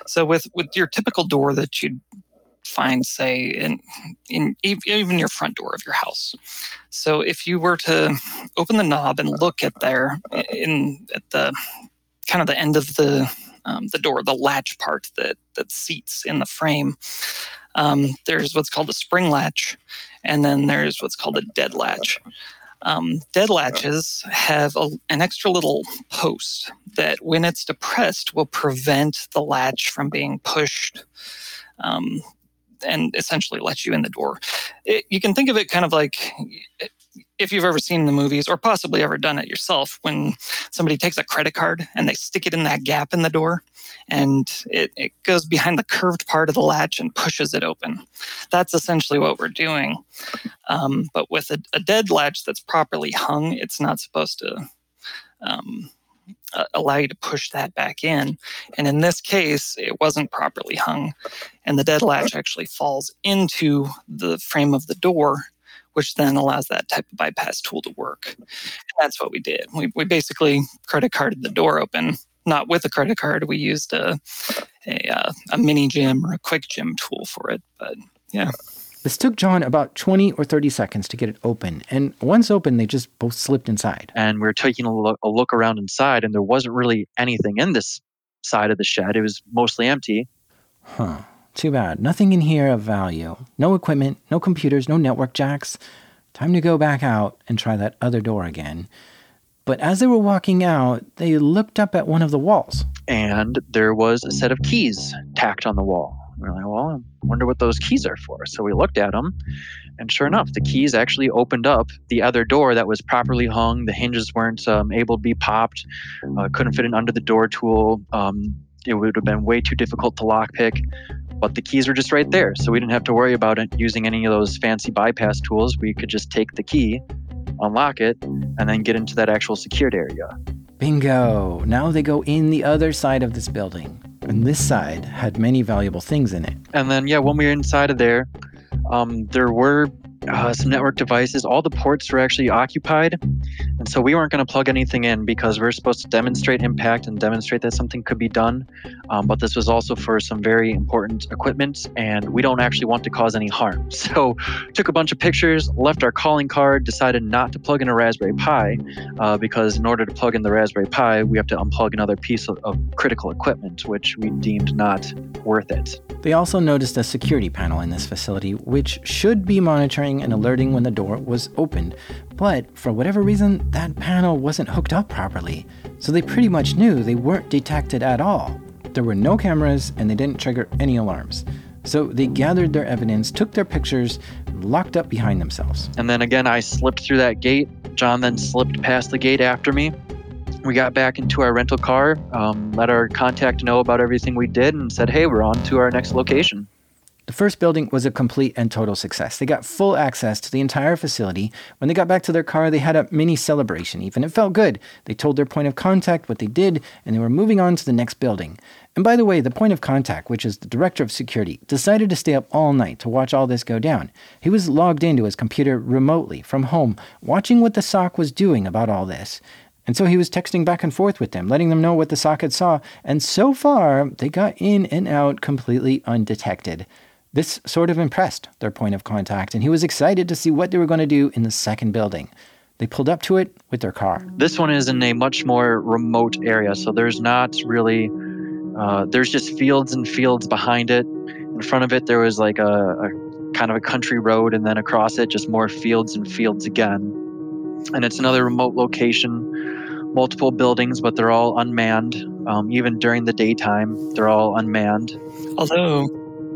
So with, with your typical door that you'd find, say, in, in even your front door of your house. So if you were to open the knob and look at there in at the kind of the end of the um, the door, the latch part that that seats in the frame, um, there's what's called a spring latch, and then there's what's called a dead latch. Um, dead latches have a, an extra little post that, when it's depressed, will prevent the latch from being pushed um, and essentially let you in the door. It, you can think of it kind of like, if you've ever seen the movies, or possibly ever done it yourself, when somebody takes a credit card and they stick it in that gap in the door, and it, it goes behind the curved part of the latch and pushes it open. That's essentially what we're doing. Um, but with a, a dead latch that's properly hung, it's not supposed to um, uh, allow you to push that back in. And in this case, it wasn't properly hung, and the dead latch actually falls into the frame of the door, which then allows that type of bypass tool to work. And that's what we did. We we basically credit carded the door open. Not with a credit card. We used a a, uh, a mini gym or a quick gym tool for it. But yeah. This took John about twenty or thirty seconds to get it open. And once open, they just both slipped inside. And we were taking a look, a look around inside, and there wasn't really anything in this side of the shed. It was mostly empty. Huh. Too bad. Nothing in here of value. No equipment, no computers, no network jacks. Time to go back out and try that other door again. But as they were walking out, they looked up at one of the walls. And there was a set of keys tacked on the wall. We were like, well, I wonder what those keys are for. So we looked at them, and sure enough, the keys actually opened up the other door that was properly hung. The hinges weren't um, able to be popped. Uh, couldn't fit an under the door tool. Um, it would have been way too difficult to lockpick. But the keys were just right there, so we didn't have to worry about it using any of those fancy bypass tools. We could just take the key, unlock it, and then get into that actual secured area. Bingo! Now they go in the other side of this building. And this side had many valuable things in it. And then, yeah, when we were inside of there, um, there were uh, some network devices. All the ports were actually occupied. And so we weren't going to plug anything in because we we're supposed to demonstrate impact and demonstrate that something could be done. Um, but this was also for some very important equipment, and we don't actually want to cause any harm. So took a bunch of pictures, left our calling card, decided not to plug in a Raspberry Pi uh, because in order to plug in the Raspberry Pi, we have to unplug another piece of, of critical equipment, which we deemed not worth it. They also noticed a security panel in this facility, which should be monitoring and alerting when the door was opened. But for whatever reason, that panel wasn't hooked up properly. So they pretty much knew they weren't detected at all. There were no cameras, and they didn't trigger any alarms. So they gathered their evidence, took their pictures, and locked up behind themselves. And then again, I slipped through that gate. John then slipped past the gate after me. We got back into our rental car, um, let our contact know about everything we did, and said, hey, we're on to our next location. The first building was a complete and total success. They got full access to the entire facility. When they got back to their car, they had a mini celebration even. It felt good. They told their point of contact what they did, and they were moving on to the next building. And by the way, the point of contact, which is the director of security, decided to stay up all night to watch all this go down. He was logged into his computer remotely from home, watching what the S O C was doing about all this. And so he was texting back and forth with them, letting them know what the S O C had saw. And so far, they got in and out completely undetected. This sort of impressed their point of contact, and he was excited to see what they were going to do in the second building. They pulled up to it with their car. This one is in a much more remote area, so there's not really, uh, there's just fields and fields behind it. In front of it, there was like a, a kind of a country road, and then across it, just more fields and fields again. And it's another remote location, multiple buildings, but they're all unmanned. Um, even during the daytime, they're all unmanned. Although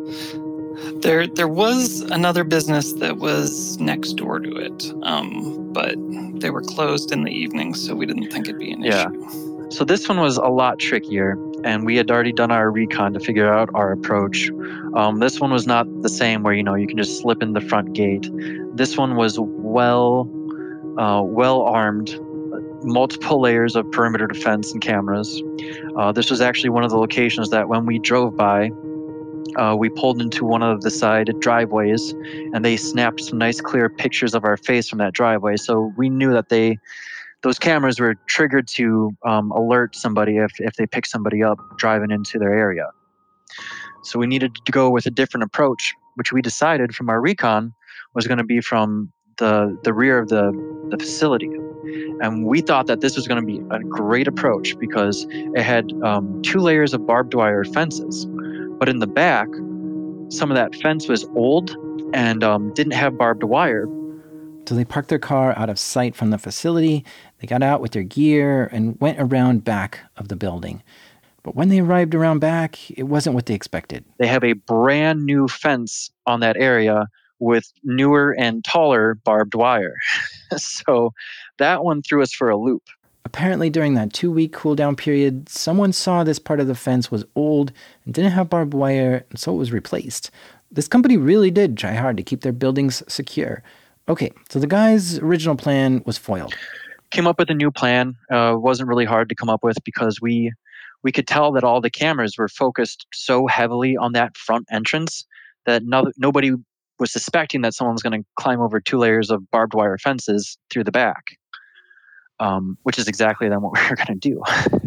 there there was another business that was next door to it, um, but they were closed in the evening, so we didn't think it'd be an Yeah. issue. So this one was a lot trickier, and we had already done our recon to figure out our approach. Um, this one was not the same where, you know, you can just slip in the front gate. This one was well, uh, well armed, multiple layers of perimeter defense and cameras. Uh, this was actually one of the locations that when we drove by, uh, we pulled into one of the side driveways, and they snapped some nice clear pictures of our face from that driveway. So we knew that they, those cameras were triggered to um, alert somebody if, if they pick somebody up driving into their area. So we needed to go with a different approach, which we decided from our recon was going to be from the, the rear of the, the facility. And we thought that this was going to be a great approach because it had um, two layers of barbed wire fences. But in the back, some of that fence was old and um, didn't have barbed wire. So they parked their car out of sight from the facility, they got out with their gear, and went around back of the building. But when they arrived around back, it wasn't what they expected. They have a brand new fence on that area with newer and taller barbed wire. So that one threw us for a loop. Apparently during that two-week cool-down period, someone saw this part of the fence was old and didn't have barbed wire, and so it was replaced. This company really did try hard to keep their buildings secure. Okay, so the guy's original plan was foiled. Came up with a new plan. Uh, wasn't really hard to come up with because we we could tell that all the cameras were focused so heavily on that front entrance that no, nobody was suspecting that someone was going to climb over two layers of barbed wire fences through the back, um, which is exactly then what we were going to do.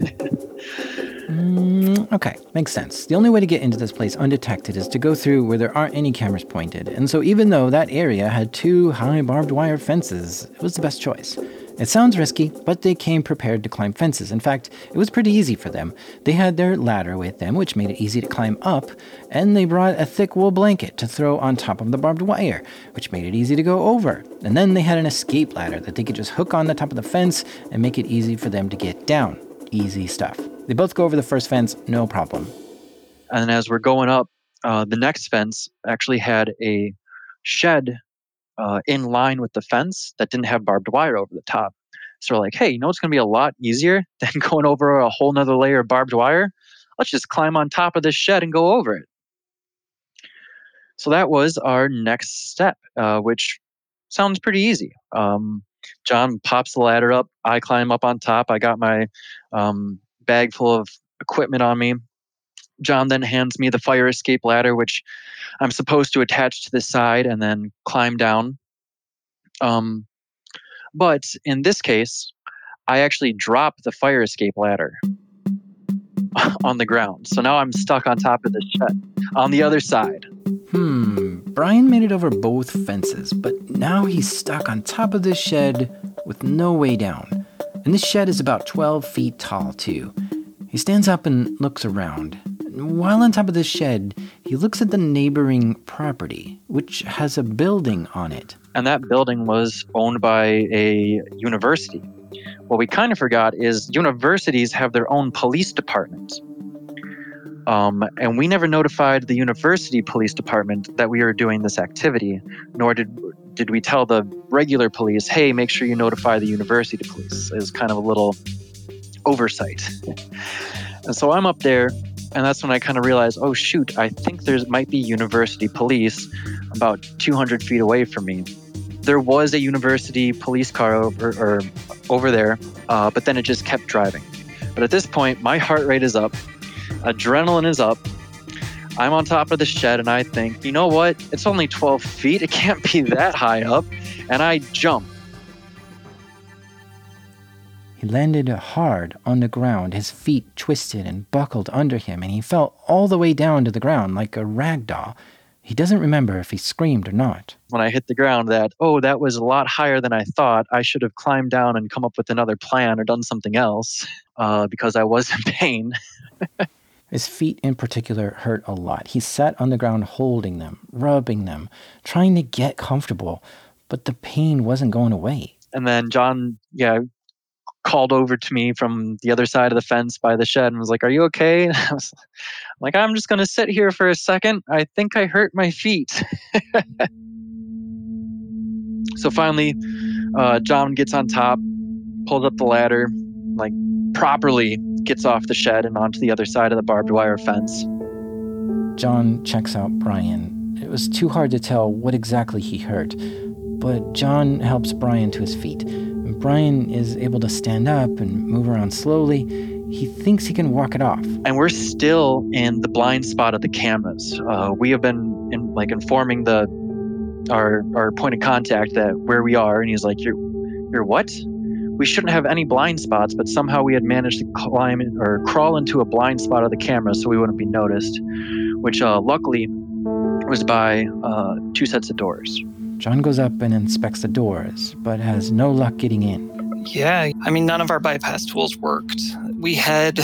mm, okay, makes sense. The only way to get into this place undetected is to go through where there aren't any cameras pointed. And so even though that area had two high barbed wire fences, it was the best choice. It sounds risky, but they came prepared to climb fences. In fact, it was pretty easy for them. They had their ladder with them, which made it easy to climb up, and they brought a thick wool blanket to throw on top of the barbed wire, which made it easy to go over. And then they had an escape ladder that they could just hook on the top of the fence and make it easy for them to get down. Easy stuff. They both go over the first fence, no problem. And as we're going up, uh, the next fence actually had a shed Uh, in line with the fence that didn't have barbed wire over the top. So we're like, hey, you know what's going to be a lot easier than going over a whole nother layer of barbed wire? Let's just climb on top of this shed and go over it. So that was our next step, uh, which sounds pretty easy. Um, John pops the ladder up. I climb up on top. I got my um, bag full of equipment on me. John then hands me the fire escape ladder, which I'm supposed to attach to the side and then climb down. Um, but in this case, I actually drop the fire escape ladder on the ground. So now I'm stuck on top of this shed on the other side. Hmm, Brian made it over both fences, but now he's stuck on top of this shed with no way down. And this shed is about twelve feet tall, too. He stands up and looks around. While on top of the shed, he looks at the neighboring property, which has a building on it. And that building was owned by a university. What we kind of forgot is universities have their own police department. Um, and we never notified the university police department that we were doing this activity, nor did did we tell the regular police, hey, make sure you notify the university police. It was kind of a little oversight. And so I'm up there, and that's when I kind of realized, oh shoot, I think there might be university police about two hundred feet away from me. There was a university police car over, or over there, uh, but then it just kept driving. But at this point, my heart rate is up, adrenaline is up. I'm on top of the shed, and I think, you know what? It's only twelve feet. It can't be that high up. And I jump. He landed hard on the ground. His feet twisted and buckled under him, and he fell all the way down to the ground like a rag doll. He doesn't remember if he screamed or not. When I hit the ground, that, oh, that was a lot higher than I thought. I should have climbed down and come up with another plan or done something else uh, because I was in pain. His feet in particular hurt a lot. He sat on the ground holding them, rubbing them, trying to get comfortable, but the pain wasn't going away. And then John, yeah, called over to me from the other side of the fence by the shed and was like, are you okay? And I was like, I'm just going to sit here for a second. I think I hurt my feet. So finally, uh, John gets on top, pulls up the ladder, like properly gets off the shed and onto the other side of the barbed wire fence. John checks out Brian. It was too hard to tell what exactly he hurt, but John helps Brian to his feet. And Brian is able to stand up and move around slowly. He thinks he can walk it off. And we're still in the blind spot of the cameras. Uh, we have been in, like informing the our our point of contact that where we are, and he's like, "You're, you're what? we shouldn't have any blind spots, but somehow we had managed to climb in, or crawl into a blind spot of the camera so we wouldn't be noticed, which uh, luckily was by uh, two sets of doors. John goes up and inspects the doors, but has no luck getting in. Yeah, I mean, none of our bypass tools worked. We had...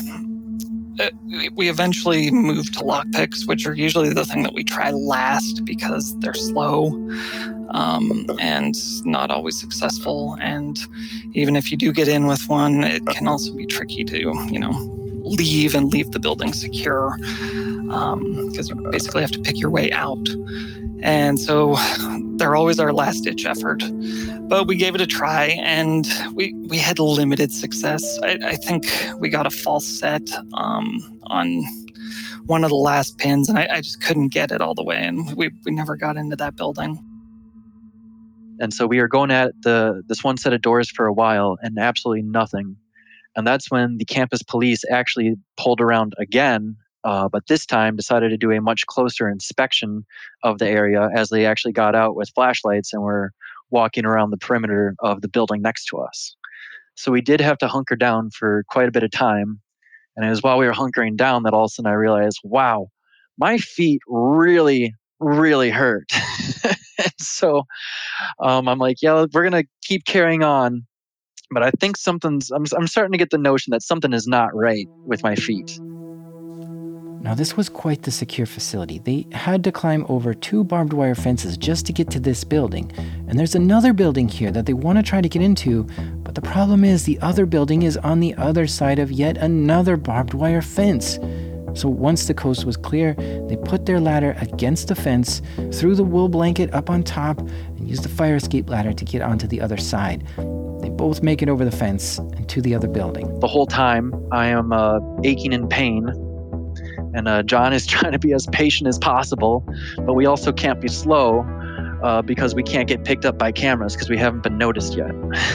Uh, we eventually moved to lockpicks, which are usually the thing that we try last because they're slow um, and not always successful. And even if you do get in with one, it can also be tricky to, you know, leave and leave the building secure because um, you basically have to pick your way out. And so they're always our last-ditch effort. But we gave it a try, and we, we had limited success. I, I think we got a false set um, on one of the last pins, and I, I just couldn't get it all the way, and we, we never got into that building. And so we were going at the this one set of doors for a while, and absolutely nothing. And that's when the campus police actually pulled around again, uh, but this time decided to do a much closer inspection of the area as they actually got out with flashlights and were walking around the perimeter of the building next to us. So we did have to hunker down for quite a bit of time. And it was while we were hunkering down that all of a sudden I realized, wow, my feet really, really hurt. And so um, I'm like, yeah, we're going to keep carrying on. But I think something's, I'm, I'm starting to get the notion that something is not right with my feet. Now, this was quite the secure facility. They had to climb over two barbed wire fences just to get to this building. And there's another building here that they want to try to get into, but the problem is the other building is on the other side of yet another barbed wire fence. So once the coast was clear, they put their ladder against the fence, threw the wool blanket up on top, and used the fire escape ladder to get onto the other side. They both make it over the fence and to the other building. The whole time, I am uh, aching in pain. And uh, John is trying to be as patient as possible, but we also can't be slow uh, because we can't get picked up by cameras because we haven't been noticed yet.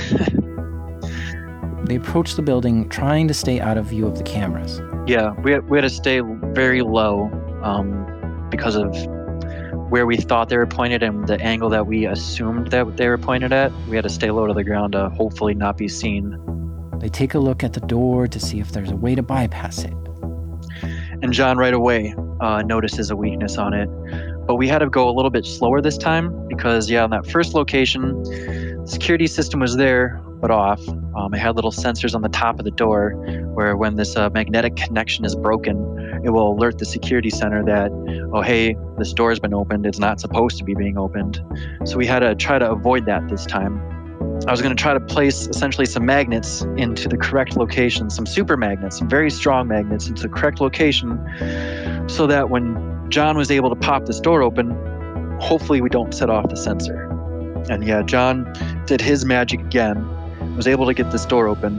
They approach the building trying to stay out of view of the cameras. Yeah, we had, we had to stay very low um, because of where we thought they were pointed and the angle that we assumed that they were pointed at. We had to stay low to the ground to hopefully not be seen. They take a look at the door to see if there's a way to bypass it. And John right away uh, notices a weakness on it. But we had to go a little bit slower this time because, yeah, on that first location, the security system was there, but off. Um, it had little sensors on the top of the door where when this uh, magnetic connection is broken, it will alert the security center that, oh, hey, this door has been opened. It's not supposed to be being opened. So we had to try to avoid that this time. I was going to try to place essentially some magnets into the correct location, some super magnets, some very strong magnets into the correct location so that when John was able to pop this door open, hopefully we don't set off the sensor. And yeah, John did his magic again, was able to get this door open.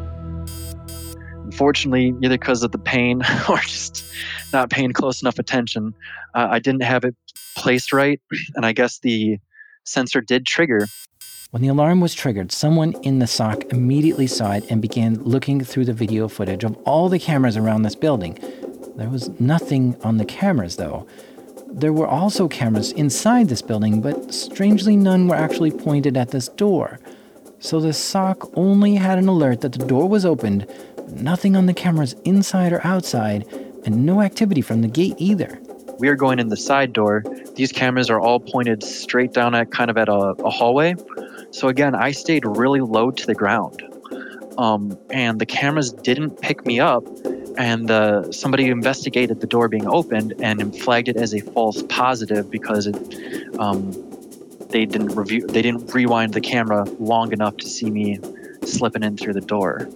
Unfortunately, either because of the pain or just not paying close enough attention, uh, I didn't have it placed right, and I guess the sensor did trigger. When the alarm was triggered, someone in the S O C immediately saw it and began looking through the video footage of all the cameras around this building. There was nothing on the cameras, though. There were also cameras inside this building, but strangely none were actually pointed at this door. So the S O C only had an alert that the door was opened, nothing on the cameras inside or outside, and no activity from the gate either. We are going in the side door. These cameras are all pointed straight down at kind of at a, a hallway. So again, I stayed really low to the ground. Um, and the cameras didn't pick me up. And uh, somebody investigated the door being opened and flagged it as a false positive because it, um, they didn't review, they didn't rewind the camera long enough to see me slipping in through the door.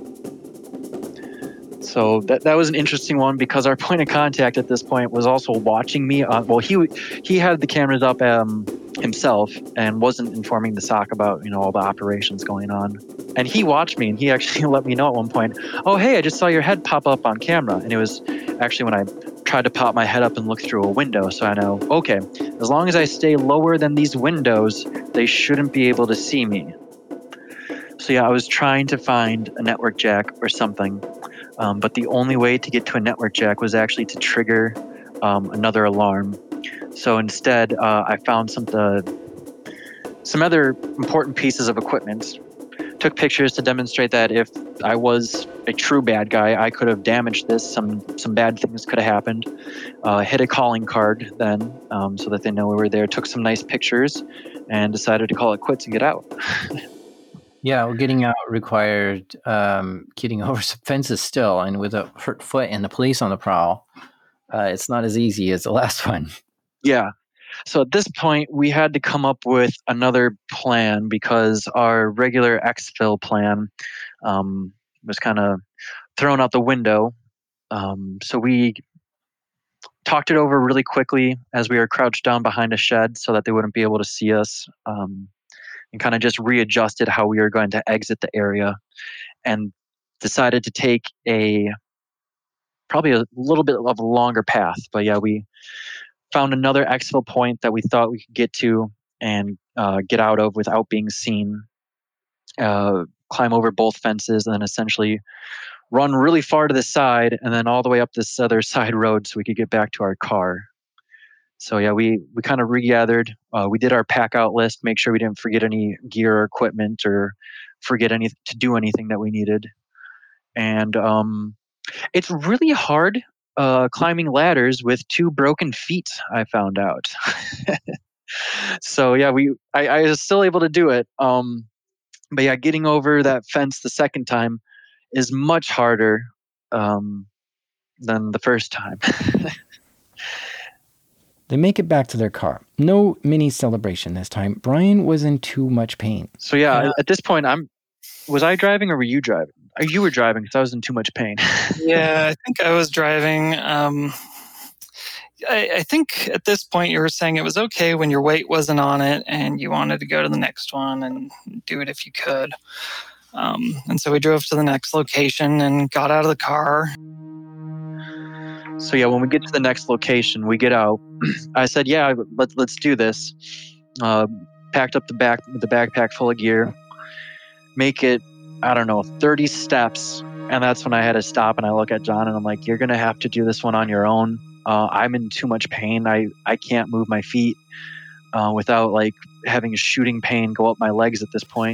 So that that was an interesting one because our point of contact at this point was also watching me. Uh, well, he he had the cameras up um, himself and wasn't informing the S O C about, you know, all the operations going on. And he watched me and he actually let me know at one point, oh, hey, I just saw your head pop up on camera. And it was actually when I tried to pop my head up and look through a window. So I know, okay, as long as I stay lower than these windows, they shouldn't be able to see me. So yeah, I was trying to find a network jack or something. Um, but the only way to get to a network jack was actually to trigger um, another alarm. So instead, uh, I found some uh, some other important pieces of equipment. took pictures to demonstrate that if I was a true bad guy, I could have damaged this. Some some bad things could have happened. Uh, hit a calling card then, um, so that they know we were there. Took some nice pictures, and decided to call it quits and get out. Yeah, well, getting out required um, getting over some fences still, and with a hurt foot and the police on the prowl, uh, it's not as easy as the last one. Yeah. So at this point, we had to come up with another plan because our regular exfil plan um, was kind of thrown out the window. Um, so we talked it over really quickly as we were crouched down behind a shed so that they wouldn't be able to see us, um, and kind of just readjusted how we were going to exit the area, and decided to take a probably a little bit of a longer path. But yeah, we found another exfil point that we thought we could get to and uh, get out of without being seen, uh, climb over both fences, and then essentially run really far to the side and then all the way up this other side road so we could get back to our car. So yeah, we, we kind of regathered. Uh, we did our pack out list, make sure we didn't forget any gear or equipment or forget any to do anything that we needed. And um, it's really hard uh, climbing ladders with two broken feet, I found out. So yeah, we I, I was still able to do it. Um, but yeah, getting over that fence the second time is much harder um, than the first time. They make it back to their car. No mini celebration this time. Brian was in too much pain. So yeah, yeah. At this point, I'm. Was I driving or were you driving? Oh, you were driving because I was in too much pain. Yeah, I think I was driving. Um, I, I think at this point you were saying it was okay when your weight wasn't on it and you wanted to go to the next one and do it if you could. Um, and so we drove to the next location and got out of the car. So yeah, when we get to the next location, we get out. I said, "Yeah, let, let's do this." Uh, packed up the back, the backpack full of gear. Make it, I don't know, thirty steps, and that's when I had to stop and I look at John and I'm like, "You're gonna have to do this one on your own. Uh, I'm in too much pain. I I can't move my feet uh, without like having a shooting pain go up my legs at this point."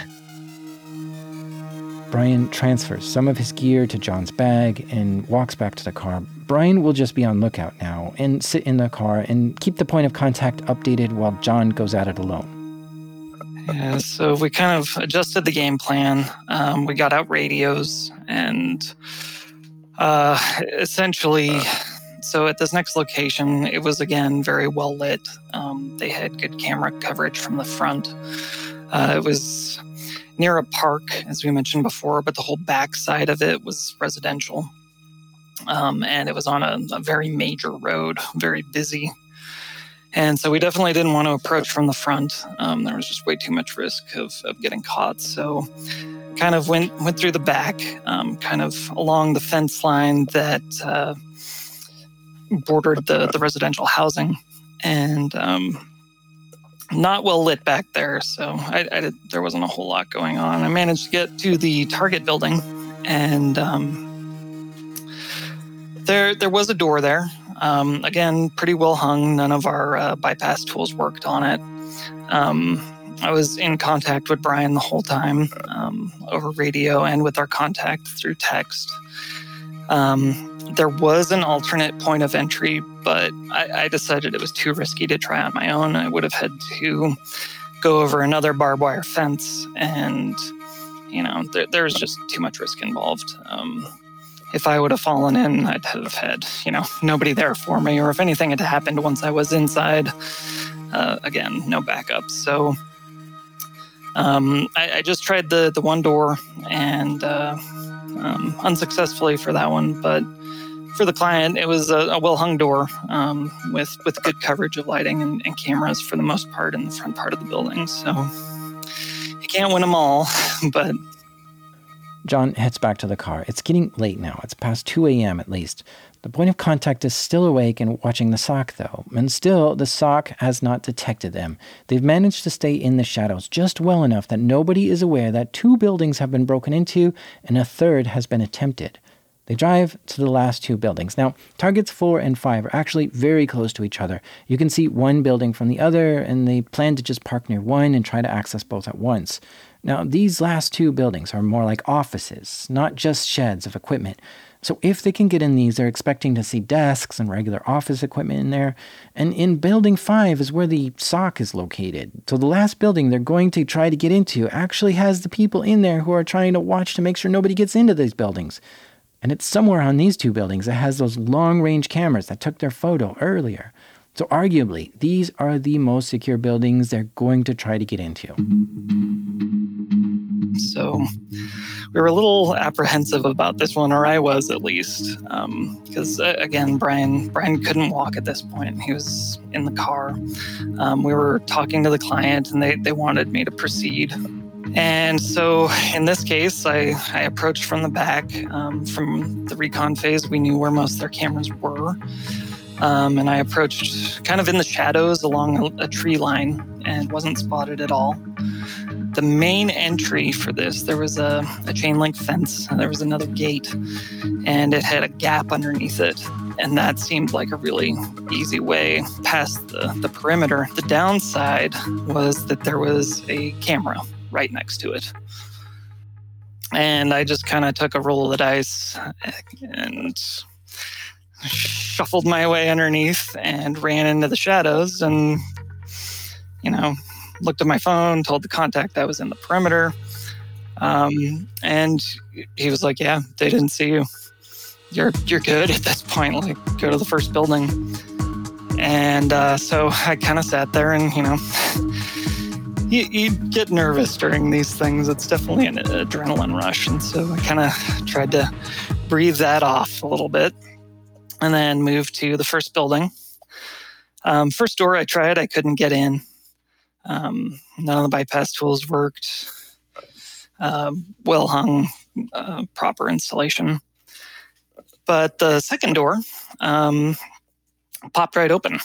Brian transfers some of his gear to John's bag and walks back to the car. Brian will just be on lookout now and sit in the car and keep the point of contact updated while John goes at it alone. Yeah, so we kind of adjusted the game plan. Um, we got out radios and uh, essentially, so at this next location, it was again very well lit. Um, they had good camera coverage from the front. Uh, it was near a park, as we mentioned before, but the whole back side of it was residential. Um, and it was on a, a very major road, very busy. And so we definitely didn't want to approach from the front. Um, there was just way too much risk of, of getting caught. So kind of went went through the back, um, kind of along the fence line that uh, bordered the, the residential housing. And um, not well lit back there, so I, I did, there wasn't a whole lot going on. I managed to get to the Target building, and um, there there was a door there. Um, again, pretty well hung. None of our uh, bypass tools worked on it. Um, I was in contact with Brian the whole time, um, over radio and with our contact through text. Um, there was an alternate point of entry, but I, I decided it was too risky to try on my own. I would have had to go over another barbed wire fence, and, you know, there, there's just too much risk involved. Um, if I would have fallen in, I'd have had, you know, nobody there for me, or if anything had happened once I was inside, uh, again, no backup. So um, I, I just tried the, the one door, and uh, um, unsuccessfully for that one, but for the client, it was a, a well-hung door um, with, with good coverage of lighting and, and cameras for the most part in the front part of the building. So you can't win them all, but... John heads back to the car. It's getting late now. It's past two a.m. at least. The point of contact is still awake and watching the S O C, though. And still, the S O C has not detected them. They've managed to stay in the shadows just well enough that nobody is aware that two buildings have been broken into and a third has been attempted. They drive to the last two buildings. Now, targets four and five are actually very close to each other. You can see one building from the other, and they plan to just park near one and try to access both at once. Now, these last two buildings are more like offices, not just sheds of equipment. So if they can get in these, they're expecting to see desks and regular office equipment in there. And in building five is where the S O C is located. So the last building they're going to try to get into actually has the people in there who are trying to watch to make sure nobody gets into these buildings. And it's somewhere on these two buildings that has those long-range cameras that took their photo earlier. So arguably, these are the most secure buildings they're going to try to get into. So we were a little apprehensive about this one, or I was at least, because um, uh, again, Brian Brian couldn't walk at this point. He was in the car. Um, we were talking to the client, and they, they wanted me to proceed. And so in this case, I, I approached from the back. Um, from the recon phase, we knew where most of their cameras were. Um, and I approached kind of in the shadows along a, a tree line and wasn't spotted at all. The main entry for this, there was a, a chain link fence, and there was another gate, and it had a gap underneath it. And that seemed like a really easy way past the, the perimeter. The downside was that there was a camera right next to it. And I just kind of took a roll of the dice and shuffled my way underneath and ran into the shadows and, you know, looked at my phone, told the contact I was in the perimeter. Um, and he was like, yeah, they didn't see you. You're you're good at this point. Like, go to the first building. And uh, so I kind of sat there and, you know, you, you get nervous during these things. It's definitely an adrenaline rush. And so I kind of tried to breathe that off a little bit. And then moved to the first building. Um, first door I tried, I couldn't get in. Um, none of the bypass tools worked. Um, well hung, uh, proper installation. But the second door um, popped right open.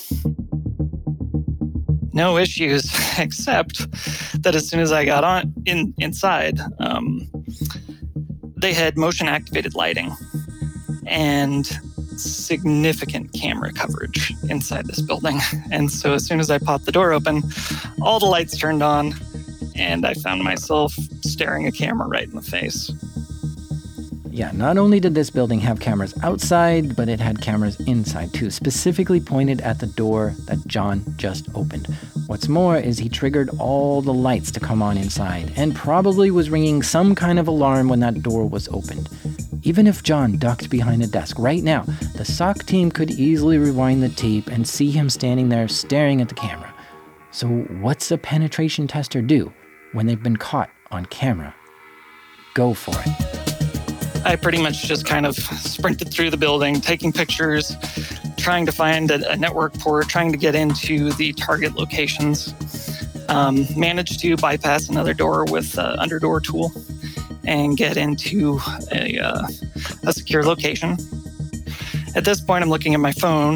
No issues, except that as soon as I got on in inside, um, they had motion activated lighting and significant camera coverage inside this building. And so as soon as I popped the door open, all the lights turned on, and I found myself staring a camera right in the face. Yeah, not only did this building have cameras outside, but it had cameras inside too, specifically pointed at the door that John just opened. What's more is he triggered all the lights to come on inside, and probably was ringing some kind of alarm when that door was opened. Even if John ducked behind a desk right now, the S O C team could easily rewind the tape and see him standing there staring at the camera. So what's a penetration tester do when they've been caught on camera? Go for it. I pretty much just kind of sprinted through the building, taking pictures, trying to find a, a network port, trying to get into the target locations. Um, managed to bypass another door with the underdoor tool and get into a, uh, a secure location. At this point, I'm looking at my phone,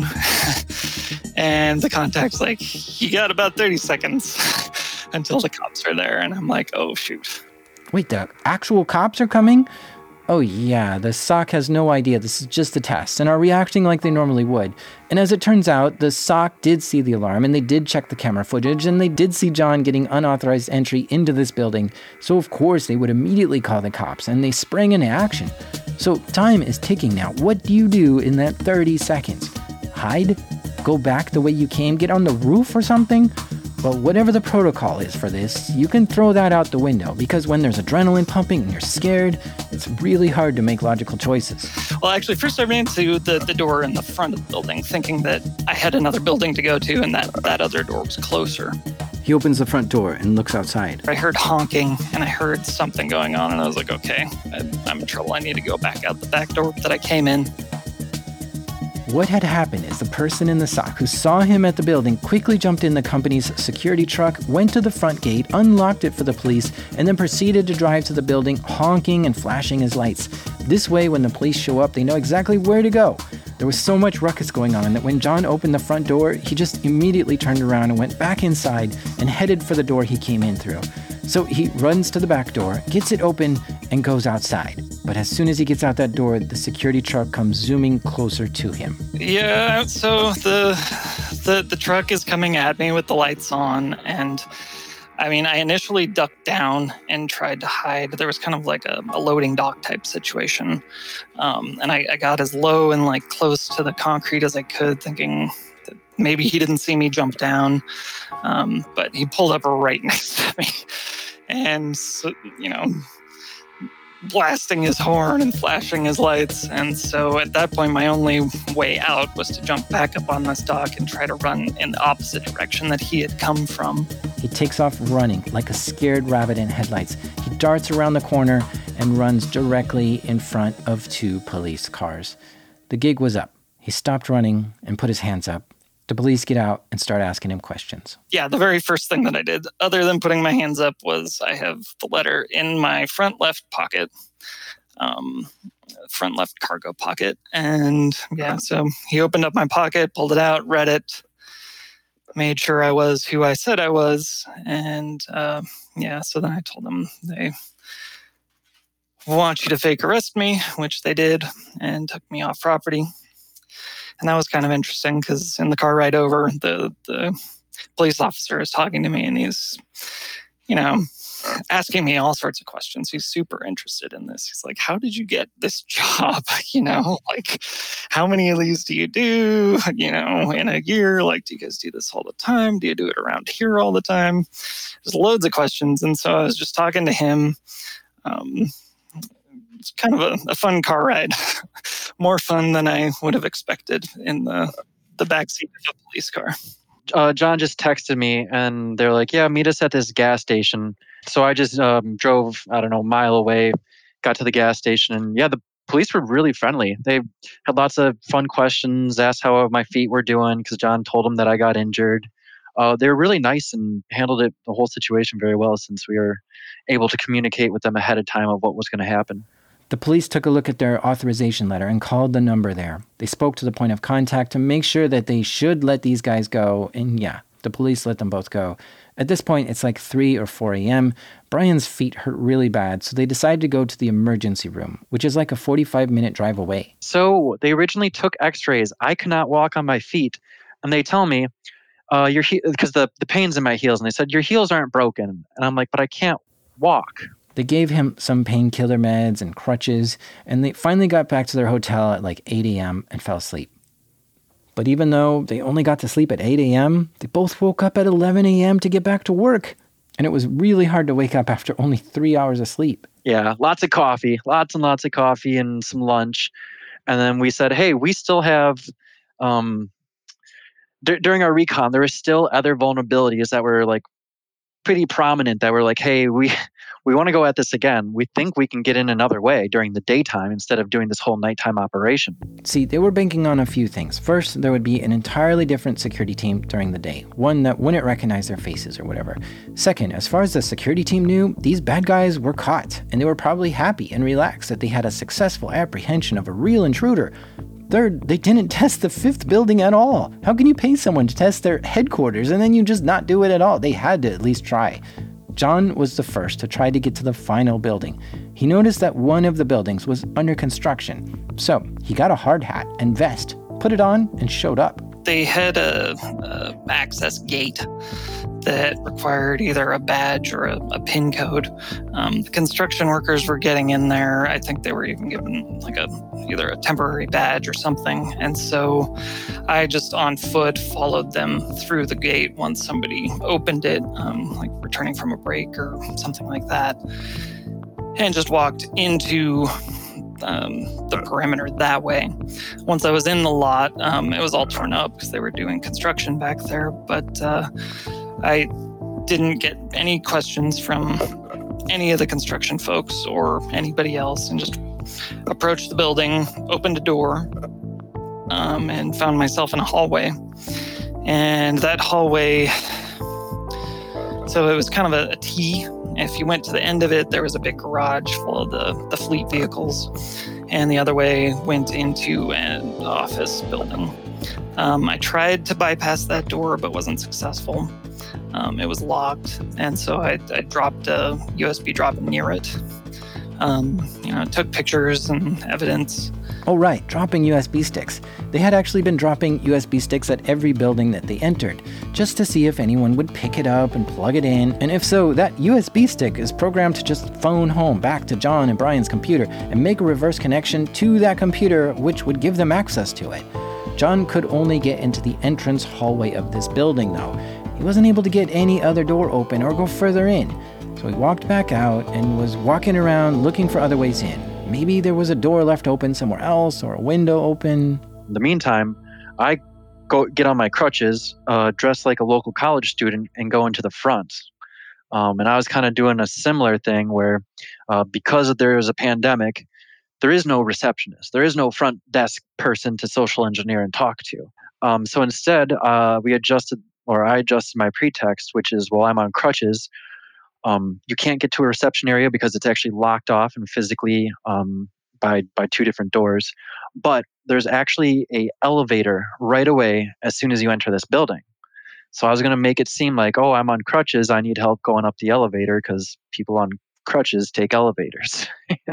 and the contact's like, you got about thirty seconds until the cops are there. And I'm like, oh, shoot. Wait, the actual cops are coming? Oh yeah, the S O C has no idea this is just a test and are reacting like they normally would. And as it turns out, the S O C did see the alarm and they did check the camera footage and they did see John getting unauthorized entry into this building. So of course they would immediately call the cops and they sprang into action. So time is ticking now. What do you do in that thirty seconds? Hide? Go back the way you came? Get on the roof or something? Well, whatever the protocol is for this, you can throw that out the window because when there's adrenaline pumping and you're scared, it's really hard to make logical choices. Well, actually, first I ran to the, the door in the front of the building, thinking that I had another building to go to and that that other door was closer. He opens the front door and looks outside. I heard honking and I heard something going on and I was like, okay, I, I'm in trouble. I need to go back out the back door that I came in. What had happened is the person in the S O C who saw him at the building quickly jumped in the company's security truck, went to the front gate, unlocked it for the police, and then proceeded to drive to the building, honking and flashing his lights. This way, when the police show up, they know exactly where to go. There was so much ruckus going on that when John opened the front door, he just immediately turned around and went back inside and headed for the door he came in through. So he runs to the back door, gets it open, and goes outside. But as soon as he gets out that door, the security truck comes zooming closer to him. Yeah, so the the, the truck is coming at me with the lights on, and I mean, I initially ducked down and tried to hide. There was kind of like a, a loading dock type situation. Um, and I, I got as low and like close to the concrete as I could, thinking that maybe he didn't see me jump down. Um, but he pulled up right next to me. And, so, you know, blasting his horn and flashing his lights. And so at that point, my only way out was to jump back up on this dock and try to run in the opposite direction that he had come from. He takes off running like a scared rabbit in headlights. He darts around the corner and runs directly in front of two police cars. The gig was up. He stopped running and put his hands up. The police get out and start asking him questions. Yeah, the very first thing that I did, other than putting my hands up, was I have the letter in my front left pocket, um, front left cargo pocket. And yeah, so he opened up my pocket, pulled it out, read it, made sure I was who I said I was. And uh, yeah, so then I told him they want you to fake arrest me, which they did, and took me off property. And that was kind of interesting because in the car ride over, the, the police officer is talking to me and he's, you know, asking me all sorts of questions. He's super interested in this. He's like, how did you get this job? You know, like, how many of these do you do, you know, in a year? Like, do you guys do this all the time? Do you do it around here all the time? There's loads of questions. And so I was just talking to him. Um, it's kind of a, a fun car ride. More fun than I would have expected in the, the backseat of a police car. Uh, John just texted me and they're like, yeah, meet us at this gas station. So I just um, drove, I don't know, a mile away, got to the gas station. And yeah, the police were really friendly. They had lots of fun questions, asked how my feet were doing because John told them that I got injured. Uh, they were really nice and handled it, the whole situation very well since we were able to communicate with them ahead of time of what was going to happen. The police took a look at their authorization letter and called the number there. They spoke to the point of contact to make sure that they should let these guys go. And yeah, the police let them both go. At this point, it's like three or four a.m. Brian's feet hurt really bad, so they decided to go to the emergency room, which is like a forty-five minute drive away. So they originally took x-rays. I could not walk on my feet. And they tell me, uh, your he- because the, the pain's in my heels. And they said, your heels aren't broken. And I'm like, but I can't walk. They gave him some painkiller meds and crutches, and they finally got back to their hotel at like eight a.m. and fell asleep. But even though they only got to sleep at eight a.m., they both woke up at eleven a.m. to get back to work. And it was really hard to wake up after only three hours of sleep. Yeah, lots of coffee, lots and lots of coffee and some lunch. And then we said, hey, we still have, um, d- during our recon, there were still other vulnerabilities that were like pretty prominent that were like, hey, we we want to go at this again. We think we can get in another way during the daytime instead of doing this whole nighttime operation. See, they were banking on a few things. First, there would be an entirely different security team during the day, one that wouldn't recognize their faces or whatever. Second, as far as the security team knew, these bad guys were caught, and they were probably happy and relaxed that they had a successful apprehension of a real intruder. Third, they didn't test the fifth building at all. How can you pay someone to test their headquarters and then you just not do it at all? They had to at least try. John was the first to try to get to the final building. He noticed that one of the buildings was under construction. So he got a hard hat and vest, put it on, and showed up. They had a, a access gate that required either a badge or a, a PIN code. Um, the construction workers were getting in there. I think they were even given like a either a temporary badge or something. And so I just on foot followed them through the gate once somebody opened it, um, like returning from a break or something like that, and just walked into Um, the perimeter that way. Once I was in the lot, um, it was all torn up because they were doing construction back there, but uh, I didn't get any questions from any of the construction folks or anybody else, and just approached the building, opened a door, um, and found myself in a hallway. And that hallway, so it was kind of a, a T. If you went to the end of it, there was a big garage full of the, the fleet vehicles, and the other way went into an office building. Um, I tried to bypass that door, but wasn't successful. Um, it was locked, and so I, I dropped a U S B drop near it, Um, you know, took pictures and evidence. Oh, right, dropping U S B sticks. They had actually been dropping U S B sticks at every building that they entered, just to see if anyone would pick it up and plug it in, and if so, that U S B stick is programmed to just phone home back to John and Brian's computer and make a reverse connection to that computer, which would give them access to it. John could only get into the entrance hallway of this building, though. He wasn't able to get any other door open or go further in, so he walked back out and was walking around looking for other ways in. Maybe there was a door left open somewhere else or a window open. In the meantime, I go get on my crutches, uh, dress like a local college student, and go into the front. Um, and I was kind of doing a similar thing where, uh, because there is a pandemic, there is no receptionist. There is no front desk person to social engineer and talk to. Um, so instead, uh, we adjusted, or I adjusted my pretext, which is, well, I'm on crutches. Um, you can't get to a reception area because it's actually locked off and physically um, by by two different doors. But there's actually a elevator right away as soon as you enter this building. So I was going to make it seem like, oh, I'm on crutches. I need help going up the elevator because people on crutches take elevators.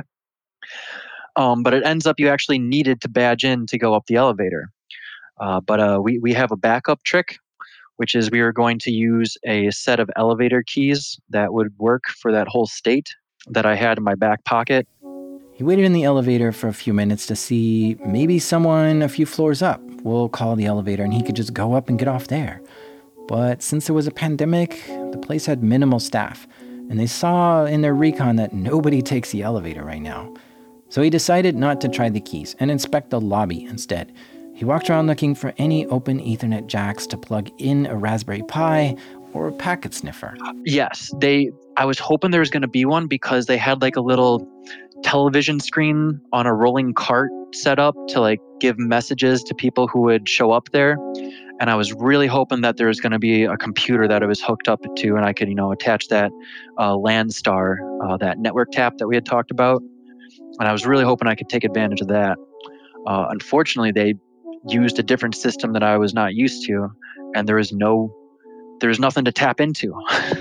um, but it ends up you actually needed to badge in to go up the elevator. Uh, but uh, we we have a backup trick, which is we were going to use a set of elevator keys that would work for that whole state that I had in my back pocket. He waited in the elevator for a few minutes to see maybe someone a few floors up will call the elevator and he could just go up and get off there. But since there was a pandemic, the place had minimal staff, and they saw in their recon that nobody takes the elevator right now. So he decided not to try the keys and inspect the lobby instead. He walked around looking for any open Ethernet jacks to plug in a Raspberry Pi or a packet sniffer. Yes, they. I was hoping there was going to be one because they had like a little television screen on a rolling cart set up to like give messages to people who would show up there. And I was really hoping that there was going to be a computer that I was hooked up to and I could, you know, attach that uh, Landstar, uh, that network tap that we had talked about. And I was really hoping I could take advantage of that. Uh, unfortunately, they used a different system that I was not used to, and there is no, there is nothing to tap into.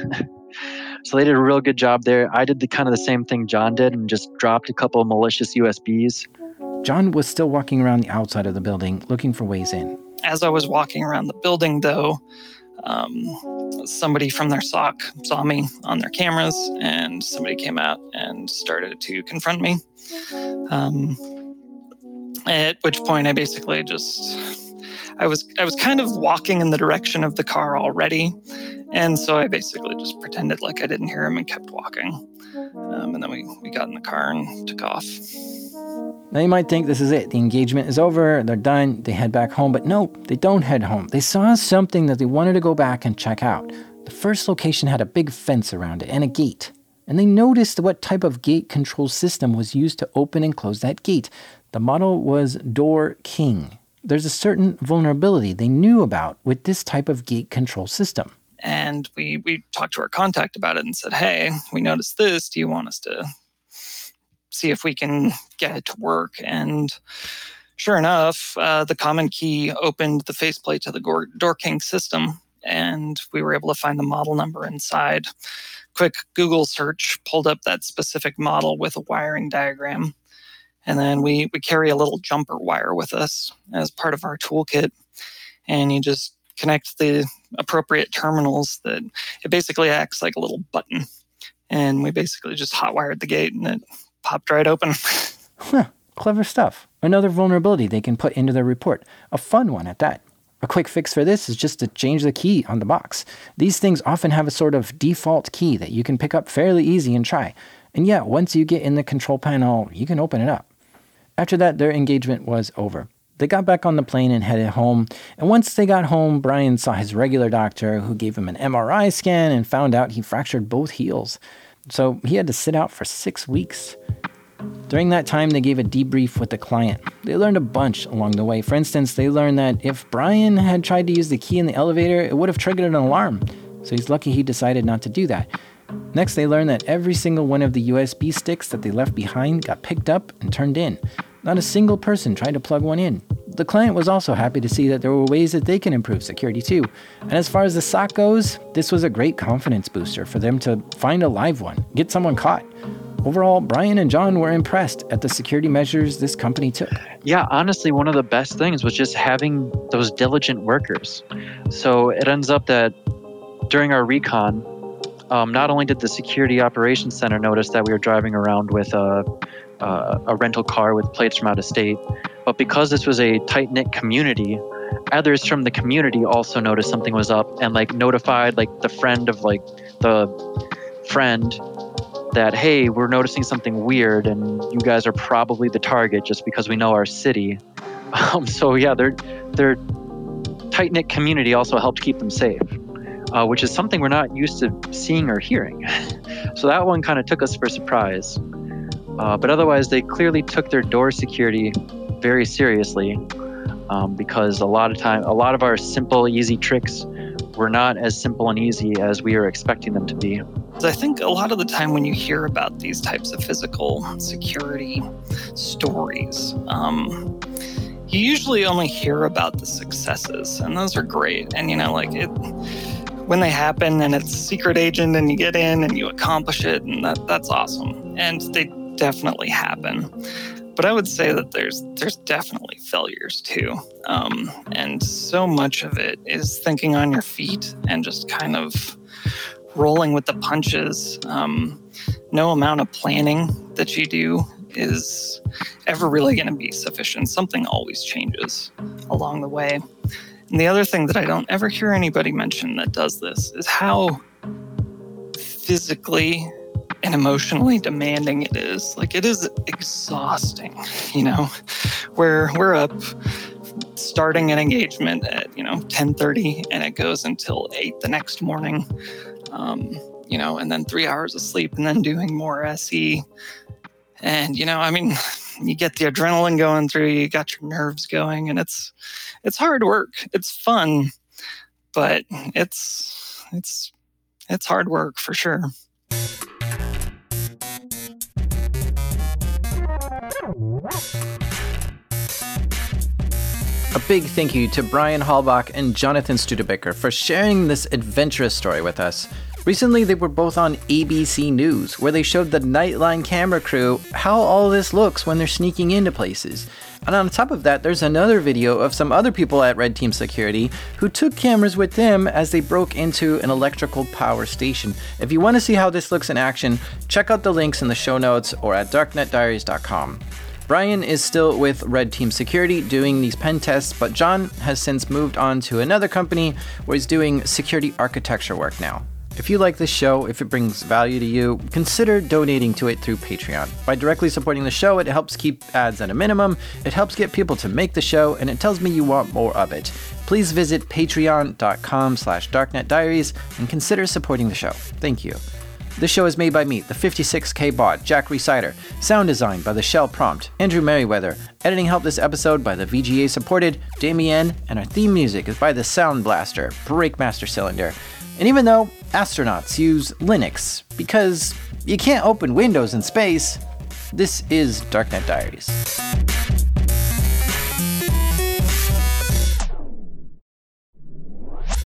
So they did a real good job there. I did the kind of the same thing John did and just dropped a couple of malicious U S Bs. John was still walking around the outside of the building looking for ways in. As I was walking around the building, though, um, somebody from their S O C saw me on their cameras, and somebody came out and started to confront me. Um, At which point I basically just, I was I was kind of walking in the direction of the car already. And so I basically just pretended like I didn't hear him and kept walking. Um, and then we, we got in the car and took off. Now you might think this is it. The engagement is over. They're done. They head back home. But no, they don't head home. They saw something that they wanted to go back and check out. The first location had a big fence around it and a gate. And they noticed what type of gate control system was used to open and close that gate. The model was Door King. There's a certain vulnerability they knew about with this type of gate control system. And we, we talked to our contact about it and said, hey, we noticed this. Do you want us to see if we can get it to work? And sure enough, uh, the common key opened the faceplate to the Door King system, and we were able to find the model number inside. Quick Google search pulled up that specific model with a wiring diagram. And then we, we carry a little jumper wire with us as part of our toolkit. And you just connect the appropriate terminals that it basically acts like a little button. And we basically just hot wired the gate and it popped right open. Huh, clever stuff. Another vulnerability they can put into their report. A fun one at that. A quick fix for this is just to change the key on the box. These things often have a sort of default key that you can pick up fairly easy and try. And yeah, once you get in the control panel, you can open it up. After that, their engagement was over. They got back on the plane and headed home. And once they got home, Brian saw his regular doctor, who gave him an M R I scan and found out he fractured both heels. So he had to sit out for six weeks. During that time, they gave a debrief with the client. They learned a bunch along the way. For instance, they learned that if Brian had tried to use the key in the elevator, it would have triggered an alarm. So he's lucky he decided not to do that. Next, they learned that every single one of the U S B sticks that they left behind got picked up and turned in. Not a single person tried to plug one in. The client was also happy to see that there were ways that they can improve security too. And as far as the S O C goes, this was a great confidence booster for them to find a live one, get someone caught. Overall, Brian and John were impressed at the security measures this company took. Yeah, honestly, one of the best things was just having those diligent workers. So it ends up that during our recon, um, not only did the security operations center notice that we were driving around with a, a, a rental car with plates from out of state, but because this was a tight-knit community, others from the community also noticed something was up and like notified like the friend of like the friend that, hey, we're noticing something weird and you guys are probably the target just because we know our city. Um, so yeah, their their tight-knit community also helped keep them safe, uh, which is something we're not used to seeing or hearing. So that one kind of took us for surprise. Uh, but otherwise, they clearly took their door security very seriously, um, because a lot of time, a lot of our simple, easy tricks were not as simple and easy as we were expecting them to be. I think a lot of the time when you hear about these types of physical security stories, um, you usually only hear about the successes, and those are great. And, you know, like it, when they happen and it's secret agent and you get in and you accomplish it, and that, that's awesome. And they definitely happen. But I would say that there's there's definitely failures too. Um, and so much of it is thinking on your feet and just kind of rolling with the punches. Um, no amount of planning that you do is ever really going to be sufficient. Something always changes along the way. And the other thing that I don't ever hear anybody mention that does this is how physically and emotionally demanding it is. Like, it is exhausting, you know, where we're up starting an engagement at, you know, ten thirty and it goes until eight the next morning, um, you know, and then three hours of sleep and then doing more S E. And, you know, I mean, you get the adrenaline going through, you got your nerves going, and it's, it's hard work. It's fun, but it's, it's, it's hard work for sure. A big thank you to Brian Halbach and Jonathan Studebaker for sharing this adventurous story with us. Recently, they were both on A B C News, where they showed the Nightline camera crew how all this looks when they're sneaking into places. And on top of that, there's another video of some other people at Red Team Security who took cameras with them as they broke into an electrical power station. If you want to see how this looks in action, check out the links in the show notes or at darknet diaries dot com. Brian is still with Red Team Security doing these pen tests, but John has since moved on to another company where he's doing security architecture work now. If you like this show, if it brings value to you, consider donating to it through Patreon. By directly supporting the show, it helps keep ads at a minimum, it helps get people to make the show, and it tells me you want more of it. Please visit patreon.com slash darknetdiaries and consider supporting the show. Thank you. This show is made by me, the fifty-six K bot, Jack Resider. Sound design by the Shell Prompt, Andrew Merriweather. Editing help this episode by the V G A supported Damien, and our theme music is by the Sound Blaster, Breakmaster Cylinder. And even though astronauts use Linux, because you can't open Windows in space, this is Darknet Diaries.